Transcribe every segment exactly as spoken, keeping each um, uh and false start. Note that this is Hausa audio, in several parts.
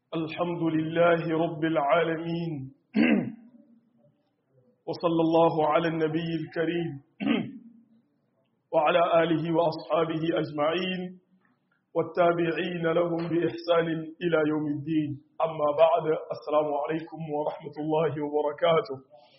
الحمد لله رب العالمين وصلى الله على النبي الكريم وعلى آله وأصحابه أجمعين والتابعين لهم بإحسان إلى يوم الدين أما بعد السلام عليكم ورحمة الله وبركاته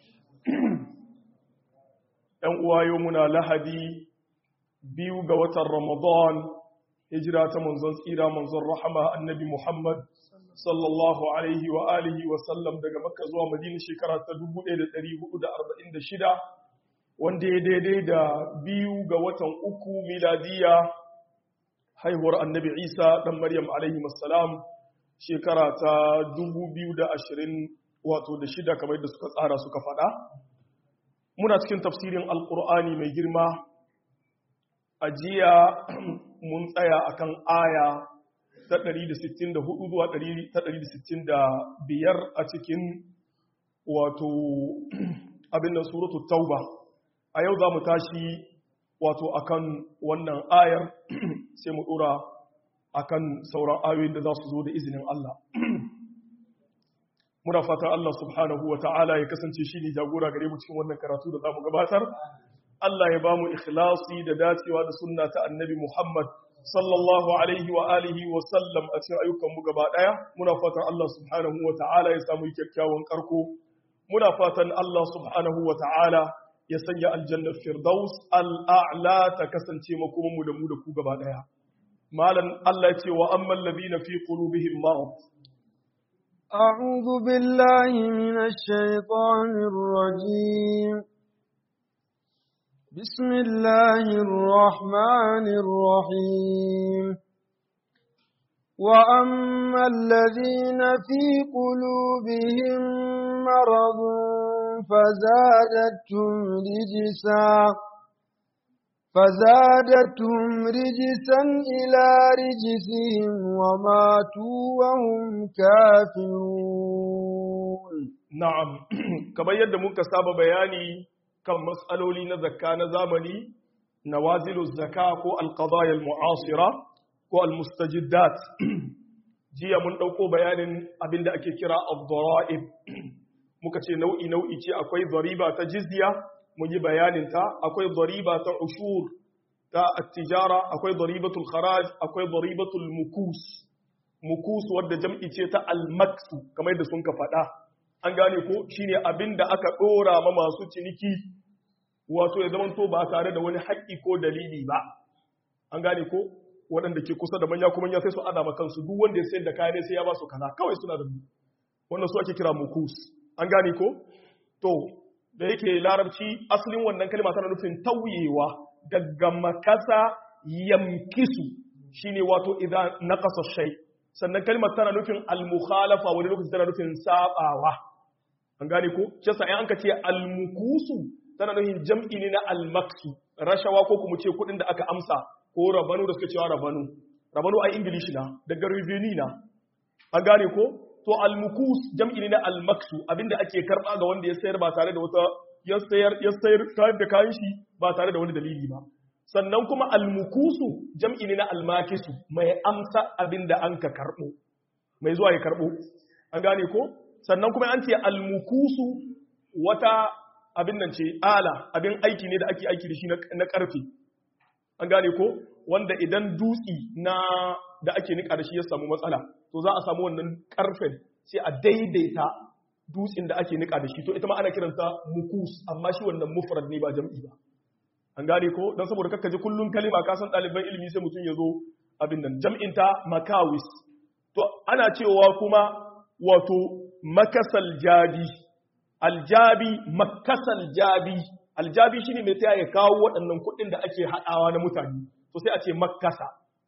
يومنا لهدي بيوغة رمضان هجرة منزل إلى منزل رحمة النبي محمد sallallahu alaihi wa alihi wa sallam daga Makka zuwa Madina shekara ta dubu ɗaya da ɗari hudu da arba'in da shida wanda ya daidai da biyu ga watan uku miladiya haihuwar annabi Isa dan Maryam alaihi wassalam shekara ta dubu biyu da ashirin wato da shida kamar da suka tsara suka faɗa muna cikin tafsirin alqur'ani mai girma a jiya mun tsaya akan aya ta ɗari da sittin da hudu zuwa ta ɗari da sittin da biyar a cikin wato abin da suratu tauba a yau za mu tashi wato akan wannan ayar sai mu ɗora akan sauran ayoyin da za su zo da izinin Allah muna fatan Allah subhanahu wa ta'ala ya kasance shi ne jagora gare mu cikin wannan karatu da za mu gabatar Allah ya ba mu ikhlasi da dacewa da sunna ta annabi Muhammad sallallahu alaihi wa alihi wa sallam a cikin ayyukanmu gaba daya muna fatan Allah subhanahu wa ta'ala ya samu kyakkyawan karko muna fatan Allah subhanahu wa ta'ala ya sanya aljannar firdaus al'a'la ta kasance makoman mu da mu da ku gaba daya malan Allah ya ce wa ammal ladina fi qulubihim marad a'udhu billahi minash shaitanir rajim بسم الله الرحمن الرحيم وأما الذين في قلوبهم مرض فزادتهم رجسا فزادتهم رجسا إلى رجسهم وماتوا وهم كافرون نعم كما يدمون كساب بياني kan matsaloli na zakka na zamani nawazilu zakka ko alqadaya almu'asira ko almustajiddat jiya mun dauko bayanin abinda ake kira ad-dara'ib muka ce nau'i nau'i ce akwai dariba ta jizya mun yi bayanin ta akwai dariba ta ushur ta at-tijara akwai daribatul kharaj akwai daribatul mukus mukus wadda jam'i ce ta al-maksu kamar yadda sun ka faɗa an gane ko shine abin da aka ɗora ma masu ciniki wato ya zamanto ba tare da wani haƙƙi ko dalili ba an gane ko waɗanda ke kusa da manya kuma ya sai su adama kansu duk wanda ya sayar da kayan sai ya ba su kaza kawai suna da wannan su ake kira mukus an gane ko to da yake larabci asalin wannan kalma tana nufin tauyewa daga makasa yamkisu shine wato idan naqasa shay sannan kalmar tana nufin al-mukhalafa wani lokaci tana nufin sabawa an gane ko shi yasa in an ka ce almukusu tana nufin jam'i ne na almaksu rashawa ko kuma ce kudin da aka amsa ko rabanu da suka cewa rabanu rabanu a english na daga revenue na an gane ko to almukus jam'i ne na almaksu abinda ake karba ga wanda ya sayar ba tare da wata ya sayar ya sayar tare da kayan shi ba tare da wani dalili ba sannan kuma almukusu jam'i ne na almakisu mai amsa abinda an ka karbo mai zuwa ya karbo an gane ko sannan kuma an ce almukusu wata abin nan ce ala abin aiki ne da ake aiki da shi na karfe an gane ko wanda idan dutsi na da ake nika da shi ya samu matsala to za a samu wannan karfen sai a daidaita dutsin da ake nika da shi to ita ma ana kiranta mukus amma shi wannan mufrad ne ba jam'i ba an gane ko dan saboda kakkaje kullun kalima ka san ɗaliban ilimi sai mutum ya zo abin nan jam'in ta makawis to ana cewa kuma wato makasal jabi aljabi makasal jabi aljabi shine mai taya ya kawo waɗannan kuɗin da ake haɗawa na mutane to sai a ce makasa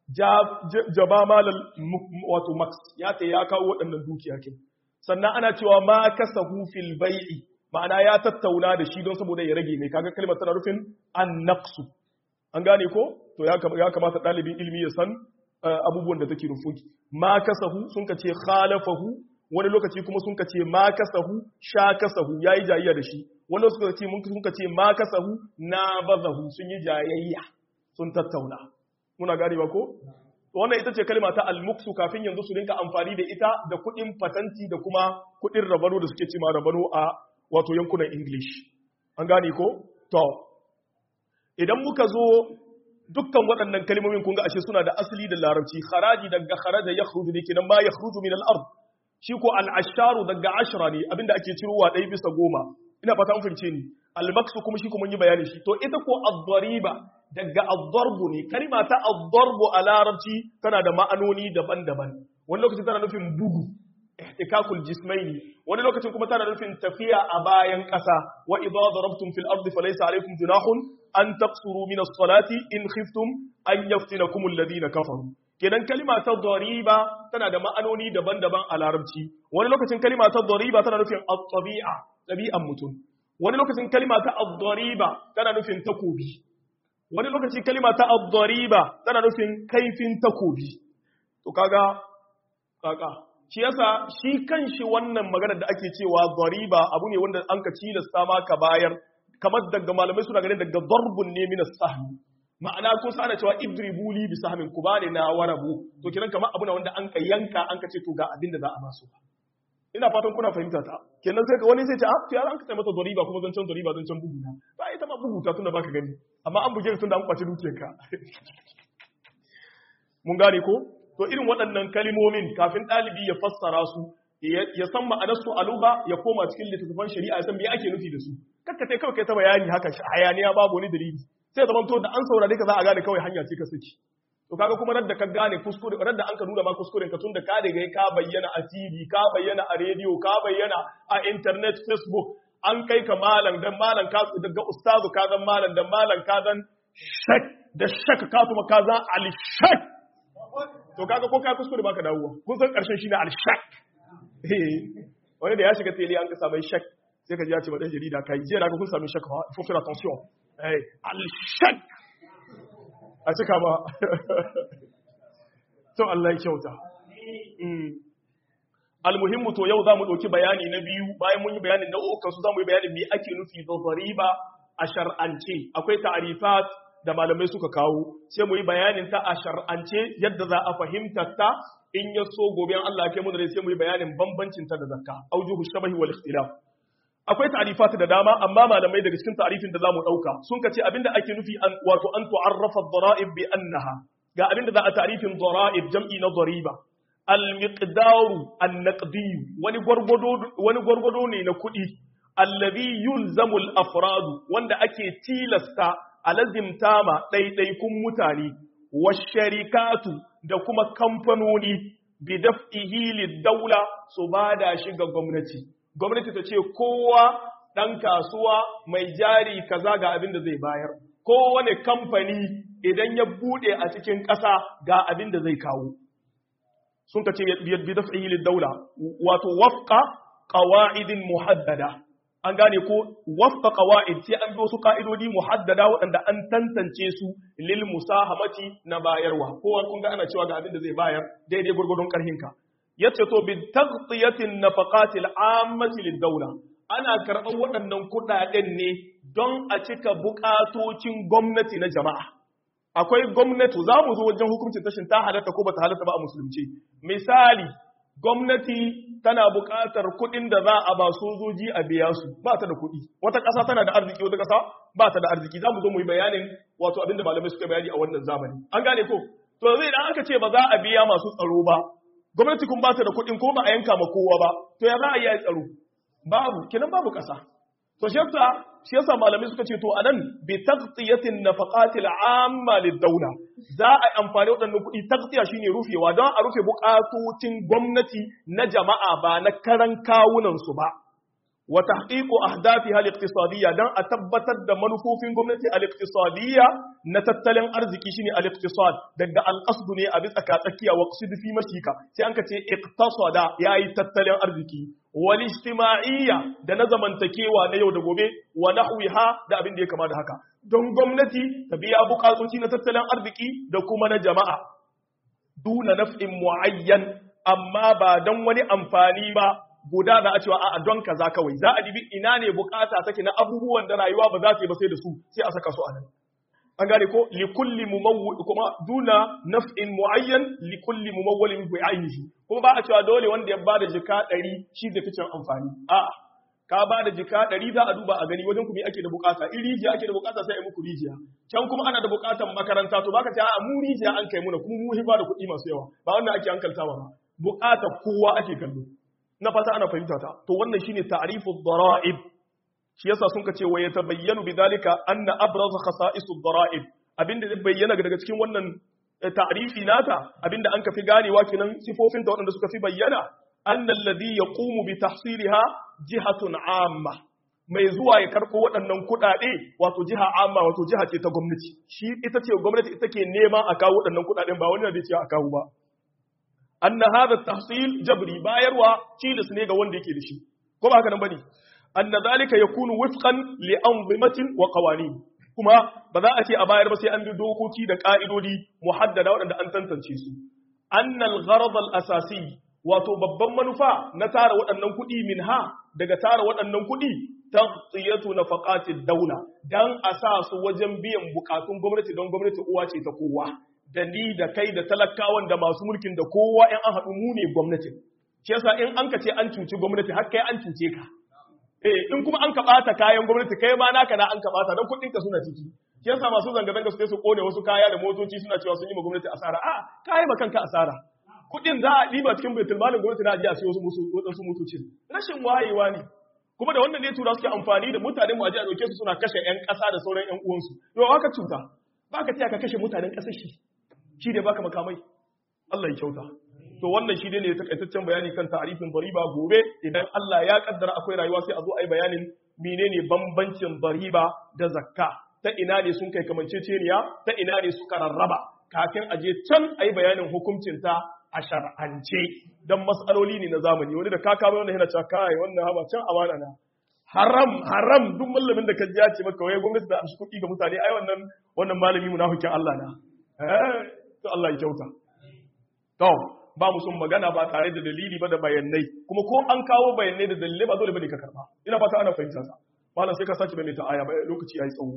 jaba malal wato max ya ta ya kawo waɗannan dukiya ke sannan ana cewa ma kasahu fil bai'i ma'ana ya tattauna da shi don saboda ya rage mai kaga kalmar tana rufin an naqsu an gane ko to ya kamata ɗalibin ilimi ya san abubuwan da take rufuki ma kasahu sun ka ce khalafahu wani lokaci kuma sun ka ce ma kasahu sha kasahu yayi jayayya da shi wani suka ce mun sun ka ce ma kasahu na bazahu sun yi jayayya sun tattauna muna gane ba ko to wannan ita ce kalma ta al-muksu kafin yanzu su rinka amfani da ita da kuɗin patanti da kuma kuɗin rabano da suke cima rabano a wato yankunan English an gane ko to idan muka zo dukkan waɗannan kalmomin kun ga ashe suna da asali da larabci kharaji daga kharaja yakhruju ne kenan ma yakhruju min al-ard shi ko al-asharu daga ashra ne abinda ake cirowa ɗaya bisa goma ina fata an fahimce ni al-maksu kuma shi kuma mun yi bayani shi to ita ko ad-dariba daga ad-darbu ne kalma ta ad-darbu a larabci tana da ma'anoni daban-daban wani lokacin tana nufin bugu ihtikakul jismaini wani lokacin kuma tana nufin tafiya a bayan ƙasa wa idza darabtum fil ardi falaysa alaykum junahun an taqsuru min as-salati in khiftum an yaftinakum alladhina kafaru kenan kalma ta dariba tana da ma'anoni daban-daban a larabci wani lokacin kalma ta dariba tana nufin at-tabi'a tabi'an mutum wani lokacin kalma ta ad-dariba tana nufin takobi wani lokaci kalma ta ad-dariba tana nufin kaifin takobi to kaga kaga shi yasa shi kanshi wannan maganar da ake cewa dariba abu ne wanda an ka cilasta ma ka bayar kamar daga malamai suna ganin daga darbun ne min as-sahm ma'ana ko sa ana cewa idribu li bi sahmin ku bane na warabu to kiran kamar abu ne wanda an ka yanka an ka ce to ga abin da za a masu ina fatan kuna fahimta ta kenan sai ka wani sai ce ah to yaran ka sai mata dariba kuma zancan dariba zancan bugu na ba ita ma bugu ta tunda baka gani amma an buge tunda an kwaci dukiyarka mun gane ko to irin waɗannan kalimomin kafin ɗalibi ya fassara su ya san ma'anarsu a lugha ya koma cikin littattafan shari'a ya san me ake nufi da su kakka sai kawai kai ta bayani haka hayaniya babu wani dalili sai zaman to da an saurare ka za a gane kawai hanya ce ka saki to kaga kuma radda ka gane kuskure radda an ka nuna ma kuskuren ka tunda ka daga ka bayyana a T V ka bayyana a radio ka bayyana a internet Facebook an kai ka malam dan malam ka daga ustazu ka zan malam dan malam ka zan shak da shak ka kuma ka zan al shak to kaga ko ka kuskure baka dawowa kun san karshen shine al-shak wani da ya shiga tele an ka samu shak sai ka ji ya ce madan jarida kai je da kun samu shak faut faire attention eh al-shak a cika ba to Allah ya kyauta al-muhimmu to yau zamu dauki bayani na biyu bayan mun yi bayanin na uku su zamu yi bayanin me ake nufi da dariba a shar'ance akwai ta'rifat da malamai suka kawo sai mu yi bayanin ta a shar'ance yadda za a fahimtar ta in ya so gobe Allah ke mu da sai mu yi bayanin bambancin ta da zakka aujuhu shabahi wal ikhtilaf akwai ta'rifat da dama amma malamai daga cikin ta'rifin da zamu dauka sun kace abinda ake nufi an wato an tu'arrafa ad-dara'ib bi annaha ga abinda za a ta'rifin dara'ib jam'i na dariba al-miqdaru an-naqdi wani gurgudo wani gurgudo ne na kudi alladhi yulzamu al-afrad wanda ake tilasta alazimta ma ɗaiɗaikun mutane wa sharikatu da kuma kamfanoni bi daf'ihi lid-daula su bada shi ga gwamnati gwamnati ta ce kowa ɗan kasuwa mai jari kaza ga abin da zai bayar kowane kamfani idan ya bude a cikin ƙasa ga abin da zai kawo sun ka ce bi daf'ihi lid-daula wato wafqa qawa'idin muhaddada an gane ko wafqa qawaid sai an bi wasu ka'idodi muhaddada waɗanda an tantance su lil musahamati na bayarwa kowa kun ga ana cewa ga abin da zai bayar daidai gurgurdon karhinka yace to bi taghtiyatin nafaqatil ammati lid dawla ana karɓar waɗannan kuɗaɗen ne don a cika buƙatocin gwamnati na jama'a akwai gwamnati za mu zo wajen hukuncin tashin ta halatta ko bata halatta ba a musulunci misali gwamnati tana buƙatar kuɗin da za a ba sojoji a biya su ba ta da kuɗi wata ƙasa tana da arziki wata ƙasa ba ta da arziki za mu zo mu yi bayanin wato abin da malamai suka bayani a wannan zamani an gane ko to zai idan aka ce ba za a biya masu tsaro ba gwamnati kun ba ta da kuɗin ko ba a yanka ma kowa ba to ya za a yi a tsaro babu kenan babu ƙasa to shi yasa shi yasa malamai suka ce to anan bi taqtiyatin nafaqatil amma lid-dawla za a amfani waɗannan kuɗi taqtiya shine rufewa don a rufe buƙatocin gwamnati na jama'a ba na karan kawunan su ba wa tahqiqu ahdafiha al-iqtisadiyya dan a tabbatar da manufofin gwamnati al-iqtisadiyya na tattalin arziki shine al-iqtisad daga al-qasd ne a bisa ka tsakiya wa qasd fi mashika sai an ka ce iqtasada yayi tattalin arziki wal ijtima'iyya da na zamantakewa na yau da gobe wa nahwiha da abin da ya kama da haka don gwamnati ta biya bukatoci na tattalin arziki da kuma na jama'a duna naf'in muayyan amma ba don wani amfani ba guda da a cewa a don kaza kawai za a dibi ina ne bukata take na abubuwan da rayuwa ba za ta yi ba sai da su sai a saka su a nan an gane ko li kulli mumawwil kuma duna naf'in muayyan li kulli mumawwilin bi ainihi kuma ba a cewa dole wanda ya bada jika ɗari shi da ficin amfani a ka bada jika ɗari za a duba a gani wajen ku me ake da bukata in rijiya ake da bukata sai a muku rijiya can kuma ana da bukatan makaranta to baka ce a mu rijiya an kai muna kuma mu hiba da kuɗi masu yawa ba wannan ake hankaltawa ba bukata kowa ake kallo na fata ana fahimta ta to wannan shine ta'rifud dara'ib shi yasa sun kace wa yatabayyanu bidalika anna abraz khasa'isud dara'ib abinda zai bayyana daga cikin wannan ta'rifi nata abinda an kafi ganewa kenan sifofin ta wadanda suka fi bayyana annal ladhi yaqumu bi tahsiliha jihatun amma mai zuwa ya karko waɗannan kuɗaɗe wato jiha amma wato jiha ce ta gwamnati shi ita ce gwamnati ita ke nema a kawo waɗannan kuɗaɗen ba wani da zai ce a kawo ba anna hadha tahsil jabri bayarwa cilis ne ga wanda yake da shi ko ba haka nan bane anna zalika yakunu wifqan li anzimatin wa qawanin kuma ba za a ce a bayar ba sai an bi dokoki da ka'idodi muhaddada waɗanda an tantance su anna al-gharad al-asasi wato babban manufa na tara waɗannan kuɗi minha daga tara waɗannan kuɗi taghtiyatu nafaqatid dawla dan a sa su wajen biyan bukatun gwamnati don gwamnati uwa ce ta kowa da ni da kai da talakawan da masu mulkin da kowa in an haɗu mu ne gwamnati shi yasa in an ka ce an cuci gwamnati har kai an cuce ka eh in kuma an ka bata kayan gwamnati kai ma naka na an ka bata dan kudin ka suna ciki shi yasa masu zanga zanga su su kone wasu kaya da motoci suna cewa sun yi ma gwamnati asara a kai ba kanka asara kudin za a diba cikin baitul malin gwamnati na aje a siyo wasu wasu motoci rashin wayewa ne kuma da wannan ne tura suke amfani da mutanen mu aje a dauke su suna kashe yan kasa da sauran yan uwansu yau haka cuta baka tsaya ka kashe mutanen kasar shi shi ne baka makamai Allah ya kyauta to wannan shi ne takaitaccen bayani kan ta'arifin bariba gobe idan Allah ya kaddara akwai rayuwa sai a zo ai bayanin menene bambancin bariba da zakka ta ina ne sun kai kamanceceniya ta ina ne suka rarraba kafin aje can ai bayanin hukuncin ta a shar'ance dan mas'aloli ne na zamani wani da kaka bai wannan yana cewa kai wannan haba can amana na haram haram duk mallamin da ka ji ya ce maka wai gwamnati da amshi kuɗi ga mutane ai wannan wannan malami munafikin Allah na eh to Allah ya kyauta to ba mu sun magana ba tare da dalili ba da bayanai kuma ko an kawo bayanai da dalilai ba dole bane ka karba ina fata ana fahimta sa malam sai ka saki mai ta aya ba lokaci yayi tsawo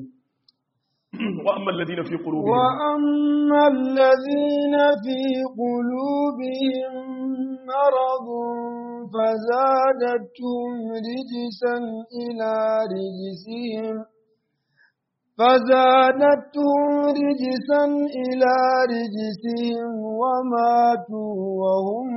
wa amma alladhina fi qulubihim wa amma alladhina fi qulubihim maradun fazadatum rijsan ila rijsihim فزادتهم رجسا إلى رجسهم وماتوا وهم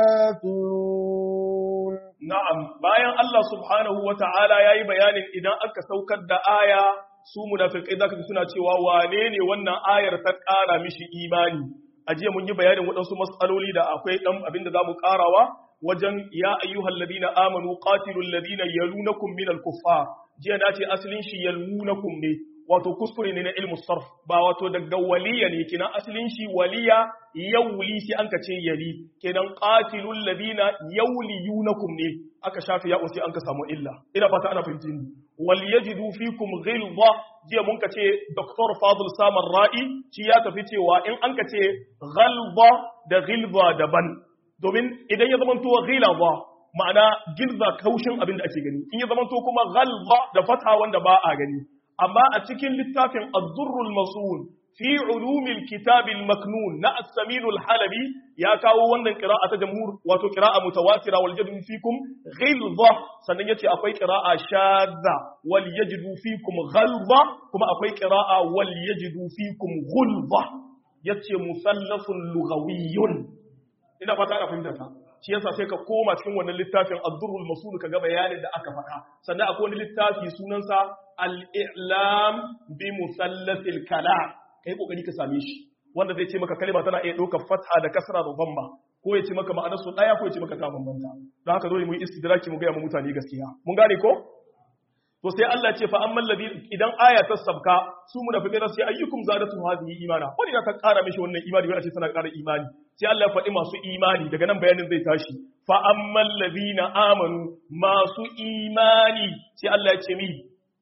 كافرون نعم bayan Allah subhanahu wa ta'ala yayi bayanin idan aka saukar da aya su munafikai zaka ji suna cewa wane ne wannan ayar ta ƙara mishi imani ajiya mun yi bayanin waɗansu mas'aloli da akwai dan abin da zamu ƙarawa wajen ya ayyuhal ladina amanu qatilul ladina yalunakum minal kuffar jiya nace asalin shi yalunakum ne wato kuskure ne na ilmu sarf ba wato daga waliya ne kenan asalin shi waliya yawli sai an ka ce yali kenan qatilul ladina yawliyunakum ne aka shafi ya sai an ka samu illa ina fata ana fahimci ni wal yajidu fikum ghilza jiya mun ka ce Doctor Fadil Samar Ra'i shi ya tafi cewa in an ka ce ghalza da ghilza daban domin idan ya zama to ghilza ma'ana gilza kaushin abin da ake gani in ya zama to kuma ghalza da fatha wanda ba a gani amma a cikin littafin ad-durrul masul fi ulumil kitabil maknun na as-samin al-halabi ya kawo wannan qira'a ta jamhur wato qira'a mutawatira wal yajdu fikum ghilza sannan yace akwai qira'a shadza wal yajdu fikum ghalza kuma akwai qira'a wal yajdu fikum ghulza yace musallasun lughawiyyun ina fata ana fahimta ta shi yasa sai ka koma cikin wannan littafin ad-durrul masul ka ga bayanin da aka faɗa sannan akwai wani littafi sunansa al-i'lam bi musallasil kalam kai kokari ka same shi wanda zai ce maka kalma tana iya ɗaukar fatha da kasra da dhamma ko ya ce maka ma'anar su daya ko ya ce maka ta bambanta don haka dole mu yi istidraki mu ga mu mutane gaskiya mun gane ko to sai Allah ce fa amman ladhi idan aya ta sabka su munafiqai sai ayyukum zadatu hadhihi imana wani da ka kara mishi wannan imani wani ce tana kara imani sai Allah ya faɗi masu imani daga nan bayanin zai tashi fa amman ladhina amanu masu imani sai Allah ya ce mi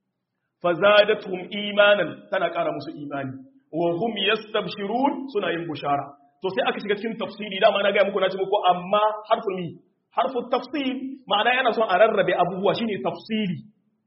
fa zadatuhum imanan tana kara musu imani wa hum yastabshirun suna yin bushara to sai aka shiga cikin tafsiri dama na ga muku na ce muku amma harful mi harful tafsir ma'ana yana son a rarrabe abubuwa shine tafsiri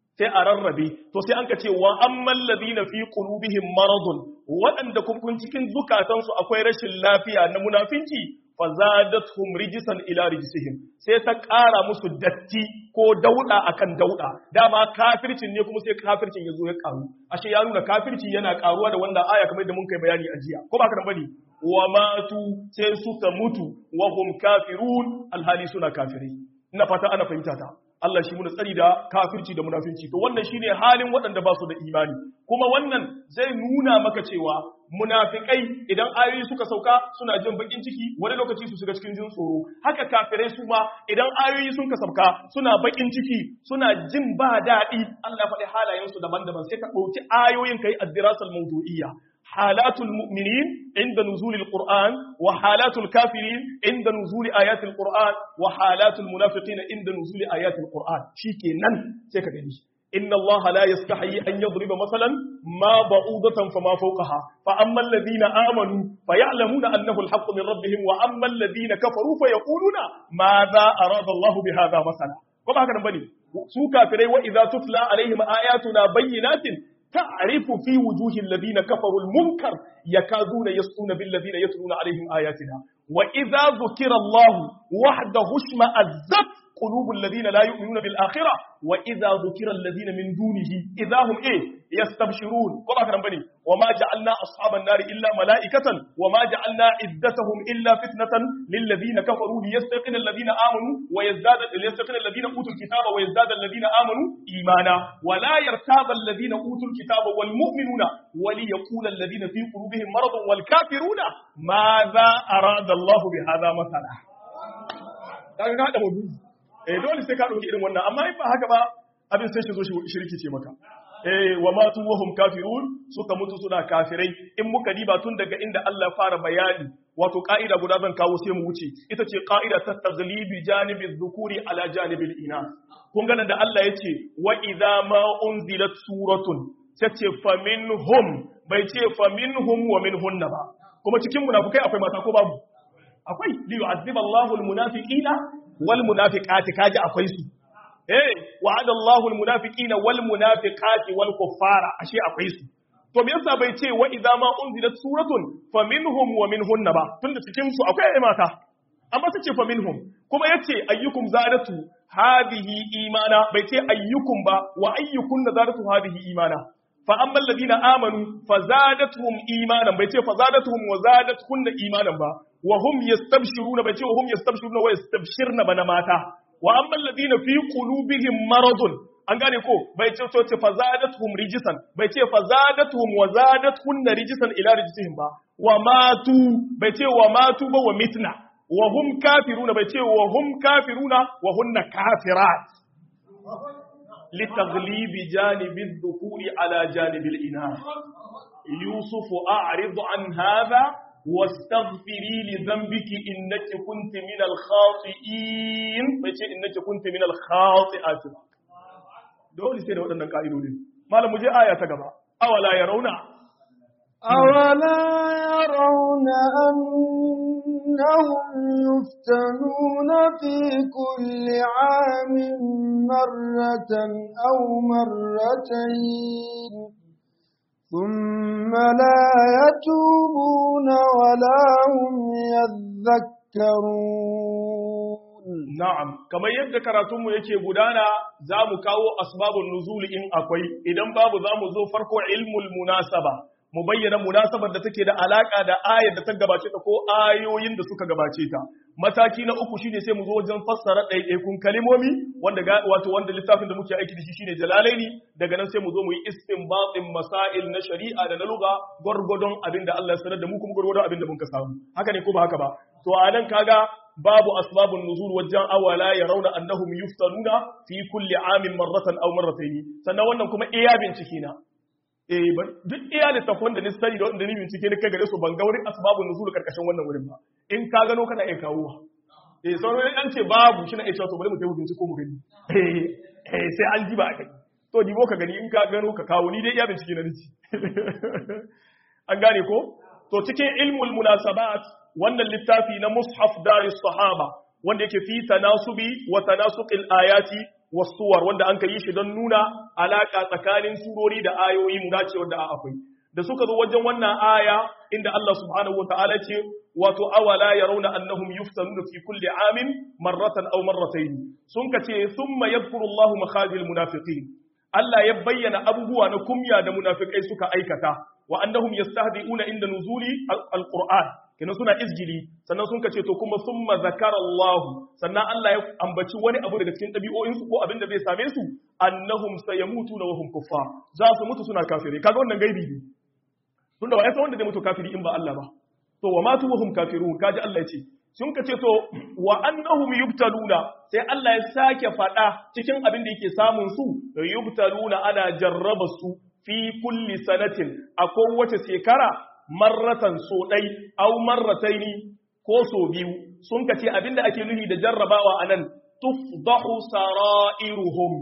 sai a rarrabe to sai an ka ce wa ammal ladina fi qulubihim maradun waɗanda kun cikin zukatansu akwai rashin lafiya na munafinci fazadathum rijsan ila rijsihim sai ta ƙara musu datti ko dauda akan dauda dama kafircin ne kuma sai kafircin yazo ya karu ashe ya nuna kafirci yana karuwa da wanda aya kamar da mun kai bayani a jiya ko ba ka bane wa matu sai suka mutu wa hum kafirun alhali suna kafirai ina fata ana fahimta ta Allah shi muna tsari da kafirci da munafinci to wannan shine halin waɗanda ba su da imani kuma wannan zai nuna maka cewa munafikai idan ayoyi suka sauka suna jin bakin ciki wani lokaci su shiga cikin jin tsoro haka kafirai su ma idan ayoyi sun ka sauka suna bakin ciki suna jin ba daɗi Allah faɗi halayensu daban-daban sai ka ɗauki ayoyin kai ad-dirasal mawdu'iyya حالات المؤمنين عند نزول القرآن وحالات الكافرين عند نزول آيات القرآن وحالات المنافقين عند نزول آيات القرآن شيكي نن سيكا جديش إن الله لا يستحي أن يضرب مثلا ما بعوضة فما فوقها فأما الذين آمنوا فيعلمون أنه الحق من ربهم وأما الذين كفروا فيقولون ماذا أراد الله بهذا مثلا كما هكذا بني سوكا فري وإذا تتلى عليهم آياتنا بينات تعرف في وجوه الذين كفروا المنكر يكادون يسطون بالذين يتلون عليهم آياتنا وإذا ذكر الله وحده اشمأزت قلوب الذين لا يؤمنون بالآخرة وإذا ذكر الذين من دونه إذا هم إيه يستبشرون كما كان بني وما جعلنا أصحاب النار إلا ملائكة وما جعلنا عدتهم إلا فتنة للذين كفروا ليستيقن الذين آمنوا ويزداد ليستيقن الذين أوتوا الكتاب ويزداد الذين آمنوا إيمانا ولا يرتاب الذين أوتوا الكتاب والمؤمنون وليقول الذين في قلوبهم مرض والكافرون ماذا أراد الله بهذا مثلا هذا موضوع eh dole sai ka dauki irin wannan amma in ba haka ba abin sai shi zo shi shirki ce maka eh wa matu wa hum kafirun suka mutu suna kafirai in muka diba tun daga inda Allah ya fara bayani wato ka'ida guda zan kawo sai mu wuce ita ce ka'ida ta taghlibi janibi dhukuri ala janibil inas kun ga da Allah yace wa idza ma unzilat suratun sace faminhum bai ce faminhum wa minhunna ba kuma cikin munafikai akwai mata ko babu akwai li yu'azziballahu almunafiqina wal munafiqati kaji akwai su eh wa'ada Allahu al munafiqina wal munafiqati wal kuffara ashe akwai su to me yasa bai ce wa idza ma unzilat suratun faminhum wa minhunna ba tunda cikin su akwai ai mata amma sai ce faminhum kuma yace ayyukum zadatu hadhihi imana bai ce ayyukum ba wa ayyukun zadatu hadhihi imana fa amma alladhina amanu fazadatuhum imanan bai ce fazadatuhum wa zadatuhunna imanan ba wa hum yastabshiruna bai ce wa hum yastabshiruna wa yastabshirna bana mata wa amma alladhina fi qulubihim maradun an gane ko bai ce to ce fazadatuhum rijsan bai ce fazadatuhum wa zadatuhunna rijsan ila rijsihim ba wa matu bai ce wa matu ba wa mitna wa hum kafiruna bai ce wa hum kafiruna wa hunna kafirat لتغليب جانب الذكور على جانب الإناث يوسف أعرض عن هذا واستغفري لذنبك إنك كنت من الخاطئين بيتي إنك كنت من الخاطئات دول سيدة ودنا قائلون ما لم يجي آية تقبع أولا يرون أولا يرون أنهم يفتنون في كل عام مرة أو مرتين ثم لا يتوبون ولا هم يذكرون نعم كما يبدأ كراتم يكي بدانا زامو كاو أسباب النزول إن أكوي إذن باب زامو زو فرق علم المناسبة mu bayyana munasabar da take da alaka da ayar da ta gabace ta ko ayoyin da suka gabace ta mataki na uku shine sai mu zo wajen fassara ɗaiɗaikun kalimomi wanda wato wanda littafin da muke aiki da shi shine jalalaini daga nan sai mu zo mu yi istinbatin masail na shari'a da na lugha gurgudun abinda Allah ya sanar da mu kuma gurgudun abinda mun ka samu haka ne ko ba haka ba to a nan kaga babu asbabun nuzul wajen awala ya rauna annahum yuftanuna fi kulli amin marratan aw marratayn sannan wannan kuma iya bincike na eh duk iya littafin da ni sani da wanda ni bincike ni kai gare su ban ga wurin asbabun nuzul karkashin wannan wurin ba in ka gano kana iya kawo eh sauran an ce babu shi na iya to bari mu tafi bincike mu gani eh eh sai an ji ba kai to dibo ka gani in ka gano ka kawo ni dai iya bincike na rici an gane ko to cikin ilmul munasabat wannan littafi na mushaf daris sahaba wanda yake fi tanasubi wa tanasuqil ayati wasuwar wanda an kai shi don nuna alaka tsakanin surori da ayoyi mu dace wanda akwai da suka zo wajen wannan aya inda Allah subhanahu wataala ce wato awala yarawna annahum yuftanuna fi kulli amin marratan aw marratayn sun kace thumma yadhkuru Allahu makhazil munafiqin Allah ya bayyana abubuwa na kumya da munafikai suka aikata wa annahum yastahdi'una inda nuzuli alquran kina suna izgili sannan sun kace to kuma thumma zakara Allah sannan Allah ya ambaci wani abu daga cikin dabi'o'in su ko abin da zai same su annahum sayamutuna wa hum kuffar za su mutu suna kafiri kaga wannan gaibi ne tunda wa yasa wanda zai mutu kafiri in ba Allah ba to wa matu wa hum kafirun kaji Allah ya ce sun kace to wa annahum yubtaluna sai Allah ya sake fada cikin abin da yake samun su yubtaluna ana jarraba su fi kulli sanatin a kowace shekara marratan so dai au marrataini ko so biyu sun kace abinda ake nufi da jarrabawa anan tufdahu sarairuhum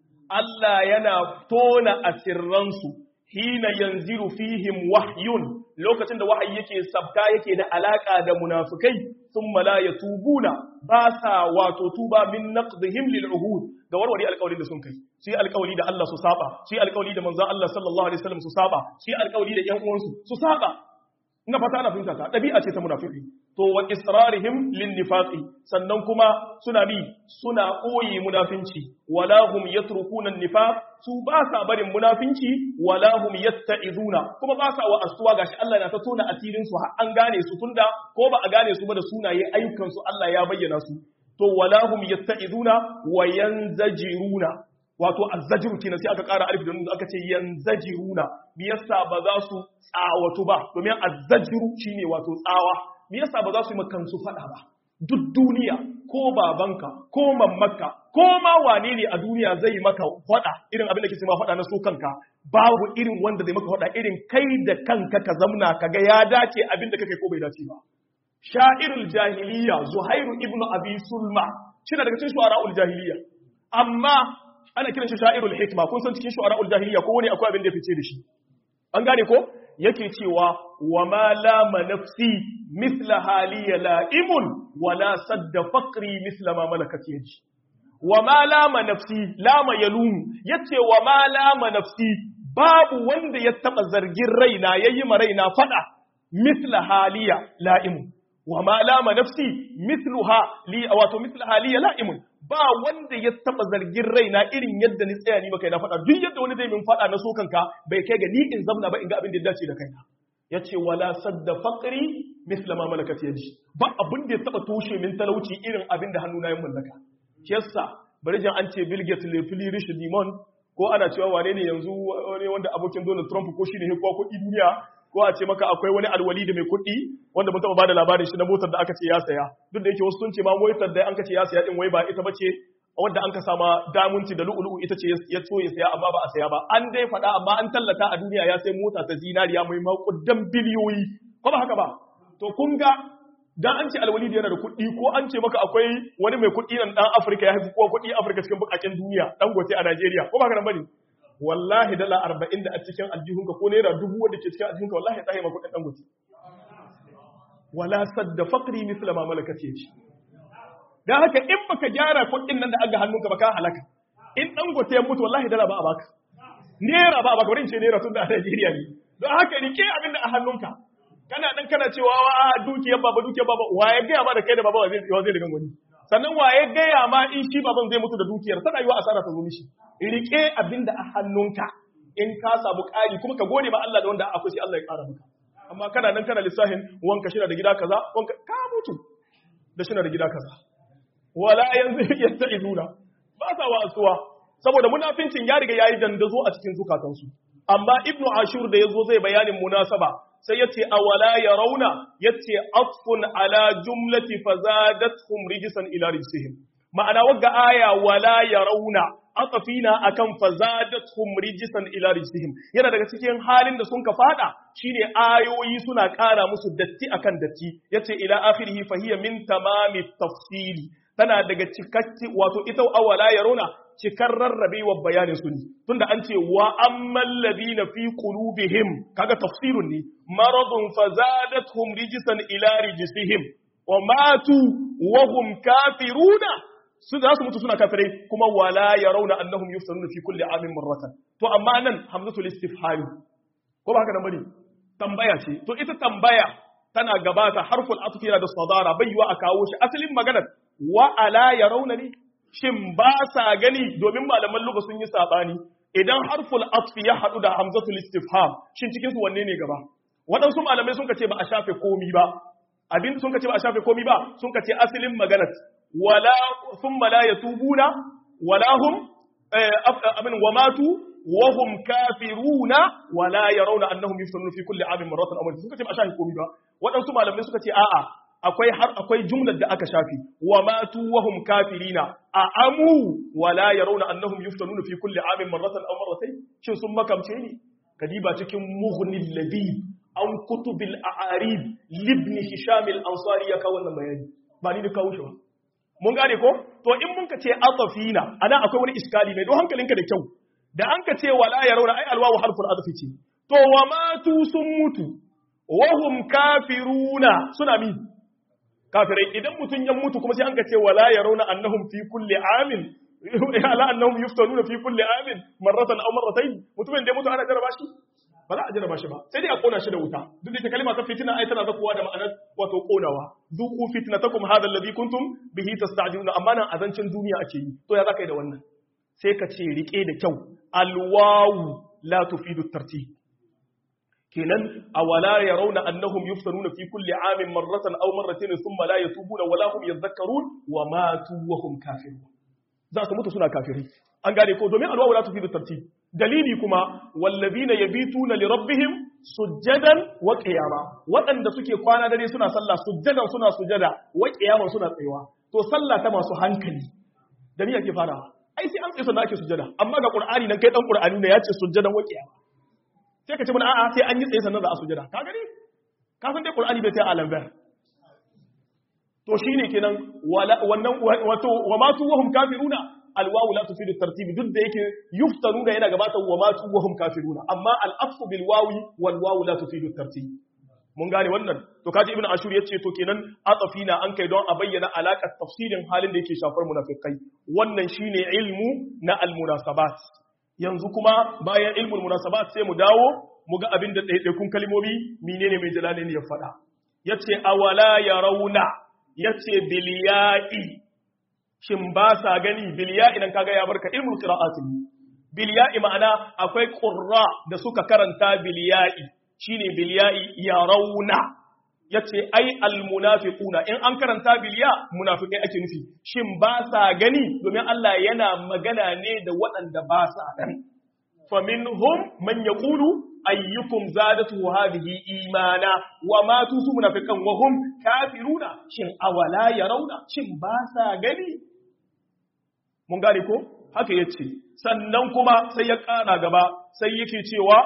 Allah yana tona asirransu hina yanziru fihim wahyun lokacin da wahayi yake sabka yake da alaka da munafikai thumma la yatubuna ba sa wato tuba min naqdihim lil uhud ga warware alƙawarin da sun kai shi alƙawari da Allah su saba shi alƙawari da manzon Allah sallallahu alaihi wasallam su saba shi alƙawari da ƴan uwansu su saba ina fata ana fahimta ta dabi'a ce ta munafiki to wa israrihim lin nifaqi sannan kuma suna bi suna koyi munafinci wala hum yatrukuna an-nifaq su ba sa barin munafinci wala hum yatta'izuna kuma ba sa wa asuwa gashi Allah na ta tona asirin su har an gane su tunda ko ba a gane su ba da sunaye ayyukan su Allah ya bayyana su to wala hum yatta'izuna wa yanzajiruna wato azzajru kenan sai aka ƙara alif da nun aka ce yanzajiruna me yasa ba za su tsawatu ba domin azzajru shine wato tsawa me yasa ba za su yi makan su fada ba duk duniya ko babanka ko mammarka ko ma wane ne a duniya zai maka fada irin abin da ke ma fada na so kanka babu irin wanda zai maka fada irin kai da kanka ka zamna kaga ya dace abin da kake ko bai dace ba sha'irul jahiliya zuhairu ibnu abi sulma shi daga cikin shu'ara'ul jahiliya amma ana kiran shi sha'irul hikma kun san cikin shu'ara'ul jahiliya ko wani akwai abin da ya fice da shi an gane ko yake cewa wa ma lama nafsi mithla haliya la'imun wa la sadda faqri mithla ma malakat yadi wa ma lama nafsi lama yalum yace wa ma lama nafsi babu wanda ya taba zargin raina yayi ma raina fada mithla haliya la'imun wa ma lama nafsi mithluha li wato mithla haliya la'imun ba wanda ya taba zargin raina irin yadda ni tsaya ni maka na faɗa duk yadda wani zai min faɗa na so kanka bai kai ga ni in zamna ba in ga abin da ya dace da kaina yace wala sadda faqri misla ma malakat yadi ba abin da ya taba toshe min talauci irin abin da hannuna ya mallaka yassa bari jan an ce Bill Gates le fili rich limon ko ana cewa wane ne yanzu wani wanda abokin Donald Trump ko shine ko kuɗi duniya ko a ce maka akwai wani alwali da mai kuɗi wanda mun taɓa bada labarin shi na motar da aka ce ya saya duk da yake wasu sun ce ma motar da an ka ce ya saya din wai ba ita bace wanda an ka sama damunci da lu'ulu'u ita ce ya so ya saya amma ba a saya ba an dai faɗa amma an tallata a duniya ya sai mota ta zinariya mai makudan biliyoyi ko ba haka ba to kun ga dan an ce alwali yana da kuɗi ko an ce maka akwai wani mai kuɗi nan dan Afirka ya haifi kowa kuɗi Afirka cikin bukakin duniya dan gote a Najeriya ko ba haka nan bane wallahi dala arba'in da a cikin aljihunka ko naira dubu wanda ke cikin aljihunka wallahi tsaye ma kudin dangote wala sadda faqri misla ma malakat yaji dan haka in baka gyara kudin nan da aga hannunka baka halaka in dangote ya mutu wallahi dala ba a baka naira ba a baka wurin ce naira tun da a Najeriya ne don haka rike abin da a hannunka kana dan kana cewa wa dukiyar baba dukiyar baba wa ya ga ma da kai da baba zai zai daga gani sannan wa ya ga ma in shi baban zai mutu da dukiyar tana yiwa asara ta zo mishi rike abinda a hannunka in ka samu ƙari kuma ka gode ma Allah da wanda akwai sai Allah ya ƙara maka amma kana nan kana lissahin wanka shi da gida kaza wanka ka mutu da shi da gida kaza wala yanzu yasta'iduna ba sa wa asuwa saboda munafincin ya riga yayi dandazo a cikin zukatansu amma ibnu ashur da yazo zai bayanin munasaba sai yace awala yarawna yace atfun ala jumlati fazadathum rijsan ila rijsihim ma'ana wagga aya wala yarawna atafina akan fazadathum rijsan ila rijsihim yana daga cikin halin da sun ka fada shine ayoyi suna ƙara musu datti akan datti yace ila akhirih fa hiya min tamami tafsili tana daga cikakki wato ita awala yarawna cikar rarrabewar bayanin su ne tunda an ce wa ammal ladina fi qulubihim kaga tafsirun ne maradun fazadathum rijsan ila rijsihim wa matu wa hum kafiruna su za su mutu suna kafirai kuma wala yarawna annahum yuftanuna fi kulli amin marratan to amma nan hamzatul istifham ko ba haka nan bane tambaya ce to ita tambaya tana gabata harful atfi da sadara bayywa a kawo shi asalin maganar wa ala yarawna ne shin ba sa gani domin malaman lugha sun yi sabani idan harful atfi ya hadu da hamzatul istifham shin cikin su wanne ne gaba wadansu malamai sun kace ba a shafe komi ba abin sun kace ba a shafe komi ba sun kace asalin maganar wala thumma la yatubuna wala hum amin wa matu wa hum kafiruna wala yarawna annahum yuftanuna fi kulli amin marratan aw sun kace ba a shafe komi ba wadansu malamai suka ce a'a akwai har akwai jumlar da aka shafi wa matu wa hum kafirina a amu wala yarawna annahum yuftanuna fi kulli amin marratan aw marratayn shin sun makamce ni kadiba cikin mughnil ladib an kutubil a'arib libni hisham al-ansari ya kawo wannan bayani ba ni da kawo shi ba mun gane ko to in mun ka ce atafina ana akwai wani iskali mai don hankalinka da kyau da an ka ce wala yarawna ai alwawu harful adfi ce to wa matu sun mutu wa hum kafiruna suna mi kafirai idan mutun ya mutu kuma sai an ka ce wala yarawna annahum fi kulli amin ala annahum yuftanuna fi kulli amin marratan aw marratayn mutumin da mutu ana jarraba shi ba za a jarraba shi ba sai dai a kona shi da wuta duk da kalma ta fitina ai tana zakuwa da ma'anar wato konawa duku fitnatakum hadha alladhi kuntum bihi tasta'jiluna amma nan azancin duniya ake yi to ya zaka yi da wannan sai ka ce rike da kyau alwawu la tufidu tartib kenan awala yarawna annahum yuftanuna fi kulli amin marratan aw marratayn thumma la yatubuna wala hum yadhakkarun wa matu wa hum kafirun za su mutu suna kafiri an gane ko domin alwawu la tufidu tartib dalili kuma wallazina yabituna li rabbihim sujjadan wa qiyama wadanda suke kwana dare suna sallah sujjadan suna sujada wa qiyama suna tsayuwa to sallah ta masu hankali da me yake farawa ai sai an tsaye sannan ake sujada amma ga qur'ani nan kai dan qur'ani ne yace sujjadan wa qiyama sai ka ce mun a'a sai an yi tsaye sannan za a sujada ka gani ka san dai qur'ani bai sai alambar to shine kenan wannan wato wa ma tu wahum kafiruna alwawu la tufidu tartibi duk da yake yuftanuna yana gabatar wa ma tu wahum kafiruna amma al-atfu bil wawi wal wawu la tufidu tartibi mun gane wannan to kaji ibnu ashur yace to kenan atafina an kai don a bayyana alakar tafsirin halin da yake shafar munafikai wannan shine ilmu na al-munasabat yanzu kuma bayan ilmul munasabat sai mu dawo mu ga abin da ɗaiɗaikun kalmomi menene mai jalalin ya faɗa yace awala yarawna yace biliya'i shin ba sa gani biliya'i nan kaga ya barka ilmul qira'ati biliya'i ma'ana akwai qurra da suka karanta biliya'i shine biliya'i yarawna yace ai almunafiquna in an karanta biliya munafikai ake nufi shin ba sa gani domin Allah yana magana ne da waɗanda ba sa nan faminhum man yaqulu ayyukum zadatu hadhihi imana wa ma tusu munafiqan wa hum kafiruna shin awala yarawna shin ba sa gani mun gane ko haka yace sannan kuma sai ya ƙara gaba sai yake cewa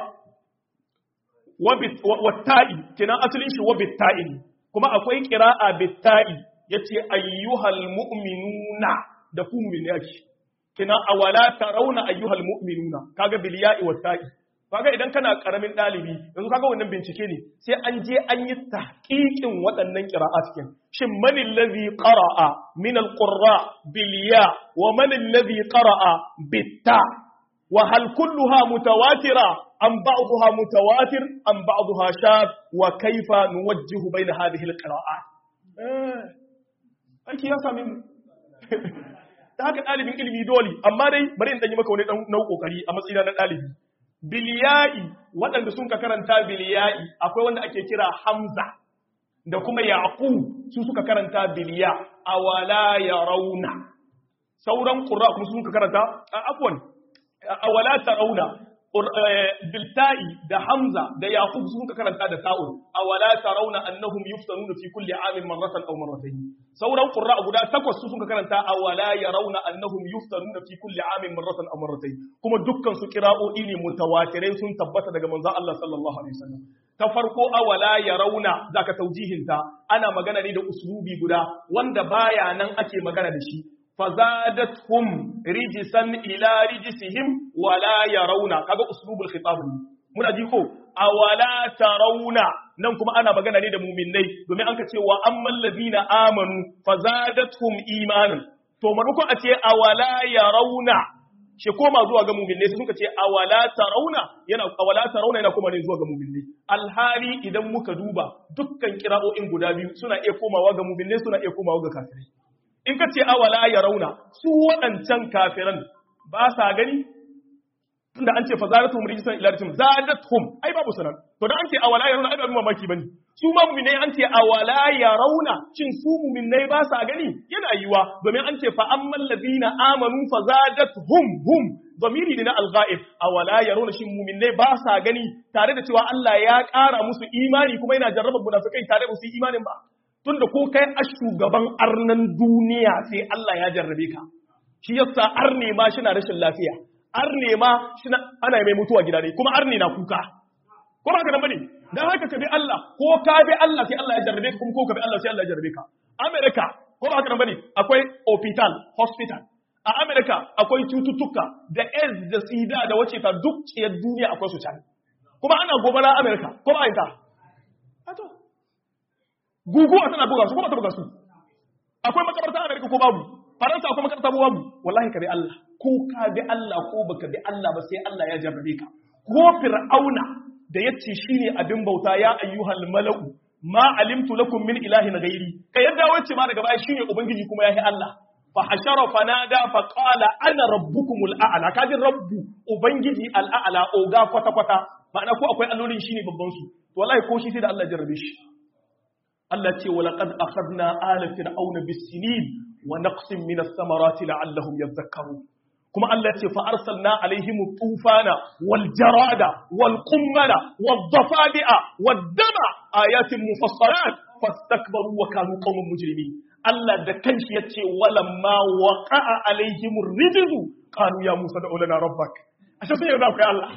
watta'i kenan asalin shi wa bitta'i kuma akwai qira'a bitta'i yace ayyuhal mu'minuna da ku mu'minaki kenan awala tarawna ayyuhal mu'minuna kaga bil ya'i watta'i kaga idan kana karamin dalibi yanzu kaga wannan bincike ne sai an je an yi tahqiqin waɗannan qira'at kin shin man allazi qara'a min alqurra bil ya wa man allazi qara'a bitta wa hal kulluha mutawatira am ba'daha mutawatir am ba'daha shad wa kayfa nuwajjihu bayna hadhihi alqira'at eh aiki ya sami mu ta haka dalibin ilimi dole amma dai bari in dan yi maka wani dan nau kokari a matsayina na dalibi biliya'i waɗanda sun ka karanta biliya'i akwai wanda ake kira hamza da kuma yaqub su suka karanta biliya awala yarawna sauran qurra kuma sun ka karanta afwan awala tarawna bilta'i da hamza da yaqub sun ka karanta da ta'un awala tarawna annahum yuftanuna fi kulli amin marratan aw marratayn sauran qurra guda takwas su sun ka karanta awala yarawna annahum yuftanuna fi kulli amin marratan aw marratayn kuma dukkan su qira'o'i ne mutawatirai sun tabbata daga manzon Allah sallallahu alaihi wasallam ta farko awala yarawna zaka taujihinta ana magana ne da uslubi guda wanda baya nan ake magana da shi fazadathum rijsan ila rijsihim wala yarawna kaga uslubul khitab muna ji ko awala tarawna nan kuma ana magana ne da mu'minnai domin an ka ce wa ammal ladina amanu fazadathum imanan to madukun a ce awala yarawna shi koma zuwa ga mu'minai sai suka ce awala tarawna yana awala tarawna yana kuma ne zuwa ga mu'minai alhali idan muka duba dukkan kira'o'in guda biyu suna iya komawa ga mu'minai suna iya komawa ga kafirai in ka ce awala yarawna su waɗancan kafiran ba sa gani tunda an ce fa zaratuhum rijsan ila rijsihim zadatuhum ai babu sanan to dan an ce awala yarawna ai babu mamaki bane su ma mu'minai an ce awala yarawna cin su mu'minai ba sa gani yana yiwa domin an ce fa ammal ladina amanu fa zadatuhum hum zamiri ne na al-ghaib awala yarawna shin mu'minai ba sa gani tare da cewa Allah ya ƙara musu imani kuma yana jarraba munafikai tare da su imanin ba tunda ko kai a shugaban arnan duniya sai Allah ya jarrabe ka shi yasa arne ma shi na rashin lafiya arne ma ana mai mutuwa gida ne kuma arne na kuka ko ba ka nan bane dan haka ka bi Allah ko ka bi Allah sai Allah ya jarrabe ka kuma ko ka bi Allah sai Allah ya jarrabe ka America ko ba ka nan bane akwai hospital hospital a America akwai cututtuka da AIDS da SIDA da wace ta duk ciyar duniya akwai su can kuma ana gobara America ko ba ita ato guguwa tana buga su ko ba ta buga su akwai makabarta America ko babu Faransa akwai makabarta babu wallahi ka bi Allah ko ka bi Allah ko baka bi Allah ba sai Allah ya jarrabe ka ko fir'auna da yace shine abin bauta ya ayyuhal mala'u ma alimtu lakum min ilahin ghairi kai yadda wace ma daga baya shine ubangiji kuma yahi Allah fa hashara fanada fa qala ana rabbukumul a'la kaji rabbu ubangiji al'a'la oga kwata kwata ma'ana ko akwai allolin shine babban su to wallahi ko shi sai da Allah ya jarrabe shi Allah ce wa laqad akhadna ala fir'auna bis-sinin wa naqsin min ath-thamarati la'allahum yadhakkarun kuma Allah ce fa arsalna alaihim tufana wal jarada wal qummala wad dafadi'a wad dama ayatin mufassalat fastakbaru wa kanu qauman mujrimin Allah da kanshi yace walamma waqa'a alaihim ar-rijzu qalu ya Musa da'u lana rabbak ashe sai yarda kai Allah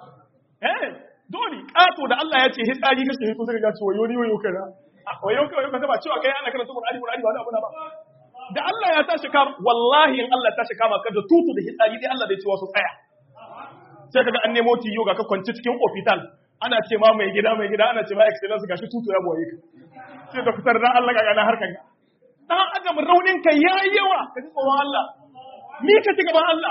eh dole kato da Allah yace hitsari kace hito sai ga ce wayo ni wayo kana wayo kai wayo kaza ba cewa kai ana karanta Qur'ani Qur'ani ba wani abu na ba da Allah ya tashi kama wallahi in Allah ya tashi kama ka da tutu da hitsari dai Allah zai ce wasu tsaya sai kaga an nemo tiyo ga ka kwanci cikin hospital ana ce ma mai gida mai gida ana ce ma excellence gashi tutu ya boye ka sai da fitar da Allah ga na harkan ka dan adam raunin ka yayi yawa ka ji tsoron Allah ni ka ci gaban Allah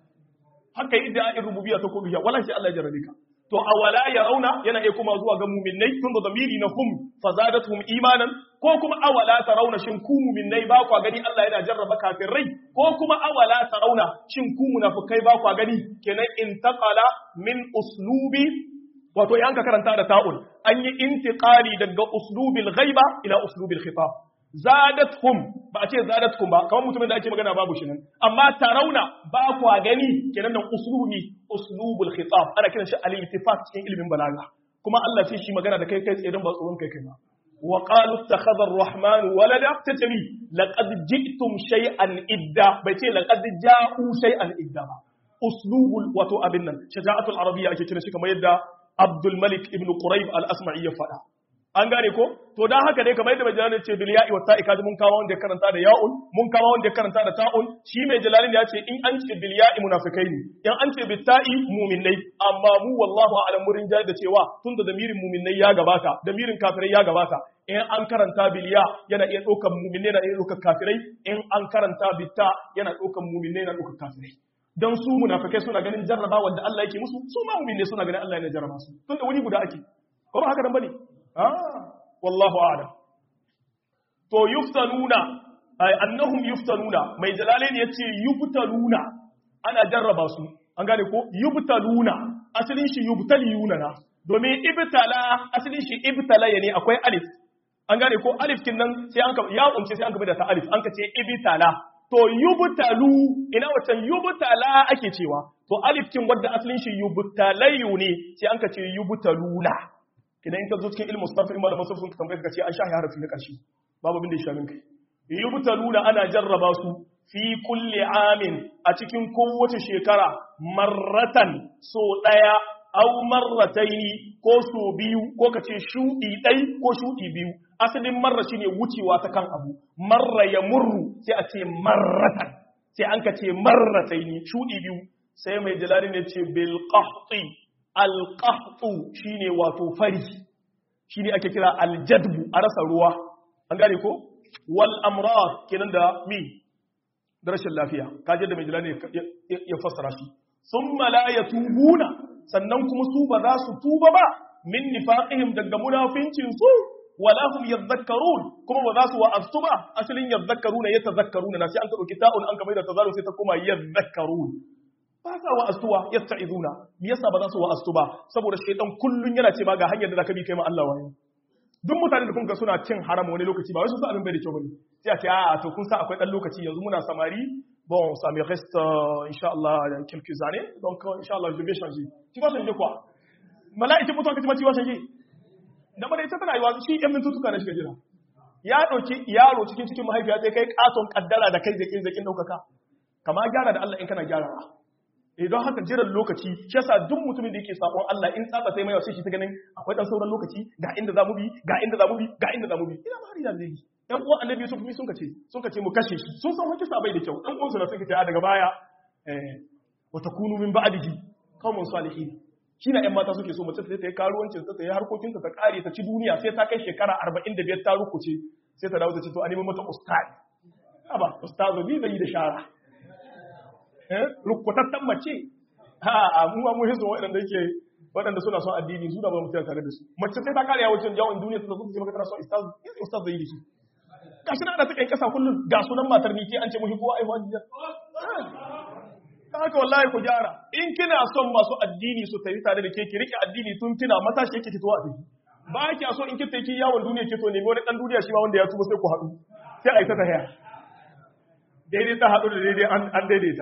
haka idan in rububiyya ta ko biya wallahi Allah ya jarrabe ka to awala yarawna yana iya kuma zuwa ga mu'minnai tun da zamiri na hum fazadatuhum imanan ko kuma awala tarawna shin ku mu'minnai ba ku gani Allah yana jarraba kafirai ko kuma awala tarawna shin ku munafikai ba ku gani kenan intaqala min uslubi wato yan ka karanta da ta'un an yi intiqali daga uslubil ghaiba ila uslubil khitab zadatuhum ba a ce zadatkum ba kamar mutumin da ake magana babu shi nan amma tarawna ba ku gani kenan nan uslubi uslubul khitab ana kiran shi al-iltifat cikin ilimin balaga kuma Allah sai shi magana da kai kai tsaye don ba tsoron kai kai ba wa qalu ittakhadha ar-rahman walada tatami laqad ji'tum shay'an idda bai ce laqad ja'u shay'an idda ba uslubul wato abin nan shaja'atul arabiyya ake kiran shi kamar yadda Abdul Malik ibn Quraib al-Asma'i ya faɗa an gane ko to dan haka dai kamar yadda mai jalali ce bil ya'i wa ta'i kaji mun kawo wanda ya karanta da ya'un mun kawo wanda ya karanta da ta'un shi mai jalalin ya ce in an ce bil ya'i munafikai ne in an ce bil ta'i mu'minnai amma mu wallahu a'lam murin jari da cewa tunda damirin mu'minnai ya gabata damirin kafirai ya gabata in an karanta bil ya yana iya ɗaukar mu'minnai yana iya ɗaukar kafirai in an karanta bil ta yana ɗaukar mu'minnai yana ɗaukar kafirai dan su munafikai suna ganin jarraba wanda Allah yake musu su ma mu'minnai suna ganin Allah yana jarraba su tunda wuri guda ake ko ba haka dan bane ah wallahu a'lam to yuftanuna ay annahum yuftanuna mai jalalain yace yubtaluna ana jarraba su an gane ko yubtaluna asalin shi yubtaliyuna na domin ibtala asalin shi ibtala ne akwai alif an gane ko alif kin nan sai an ka ya umce sai an ka da ta alif an ka ce ibtala to yubtalu ina watan yubtala ake cewa to alif kin wanda asalin shi yubtalayu ne sai an ka ce yubtaluna idan ka zo cikin ilmu sarfi in malaman sarfi sun tambaye ka ce an shahi harafi na ƙarshe babu abin da ya shamin kai yubtaluna ana jarraba su fi kulli amin a cikin kowace shekara marratan so daya aw marrataini ko so biyu ko kace shudi dai ko shudi biyu asalin marra shine wucewa ta kan abu marra ya murru sai a ce marratan sai an ka ce marrataini shudi biyu sai mai jalali ne ce bil qahti alƙahtu shi ne wato fari shi ne ake kira aljadbu a rasa ruwa an gane ko wal amrar kenan da mi da rashin lafiya kaje da mai jilani ya fassara shi thumma la yatubuna sannan kuma su ba za su tuba ba min nifaqihim daga munafincin su wala hum yadhakkarun kuma ba za su wa'astu ba asalin yadhakkaruna yatadhakkaruna na sai an dauki ta'un an kamar da tazalu sai ta koma yadhakkarun ba sa wa'astuwa yasta'izuna me yasa ba za su wa'astu ba saboda shaytan kullun yana ce ba ga hanyar da zaka bi kai ma Allah wani duk mutane da kun ga suna cin haram wani lokaci ba wai su sa abin bai da kyau bane sai a ce a to kun sa akwai dan lokaci yanzu muna samari bon ça me reste euh, inchallah quelques années donc euh, inchallah je vais changer tu vas changer quoi mala'ika mutuwa kace ma tu vas changer da bane ita tana yiwa shi yan mintutuka na shiga jira ya dauki yaro cikin cikin mahaifiya sai kai katon kaddara da kai zakin zakin daukaka kama gyara da Allah in kana gyarawa eh don haka jiran lokaci shi yasa duk mutumin da yake sakon Allah in tsaba sai mai yawa sai shi ta ganin akwai dan sauran lokaci ga inda zamu bi ga inda zamu bi ga inda zamu bi ina ma har da zai yan uwan annabi Yusuf mi sun kace sun kace mu kashe shi sun san wani sabai da kyau dan uwansu na sun kace a daga baya eh wa takunu min ba'dihi qaumun salihin shi na ‘yan mata suke so mace ta yi karuwancin ta yi harkokinta ta kare ta ci duniya sai ta kai shekara arba'in da biyar ta rukuce sai ta dawo ta ce to a neman mata ustazi ba ustazo ni zai yi da shara rukutattan mace ha a mu ma mu hizo waɗanda yake waɗanda suna son addini su da ba mutum tare da su mace sai ta kare ya wucin yawon duniya ta zo ta ce maka tana son ustaz ni ustaz zai yi da shi gashi na da ta kai kasa kullum ga sunan matar ni ke an ce mu higo ai wani ta haka wallahi ku gyara in kina son masu addini su tafi tare da ke ki rike addini tun kina matashi yake fitowa a tafi ba ki so in kita ki yawon duniya ke to ne wani dan duniya shi ma wanda ya tuba sai ku haɗu sai a yi ta tahiya daidai ta haɗu da daidai an daidaita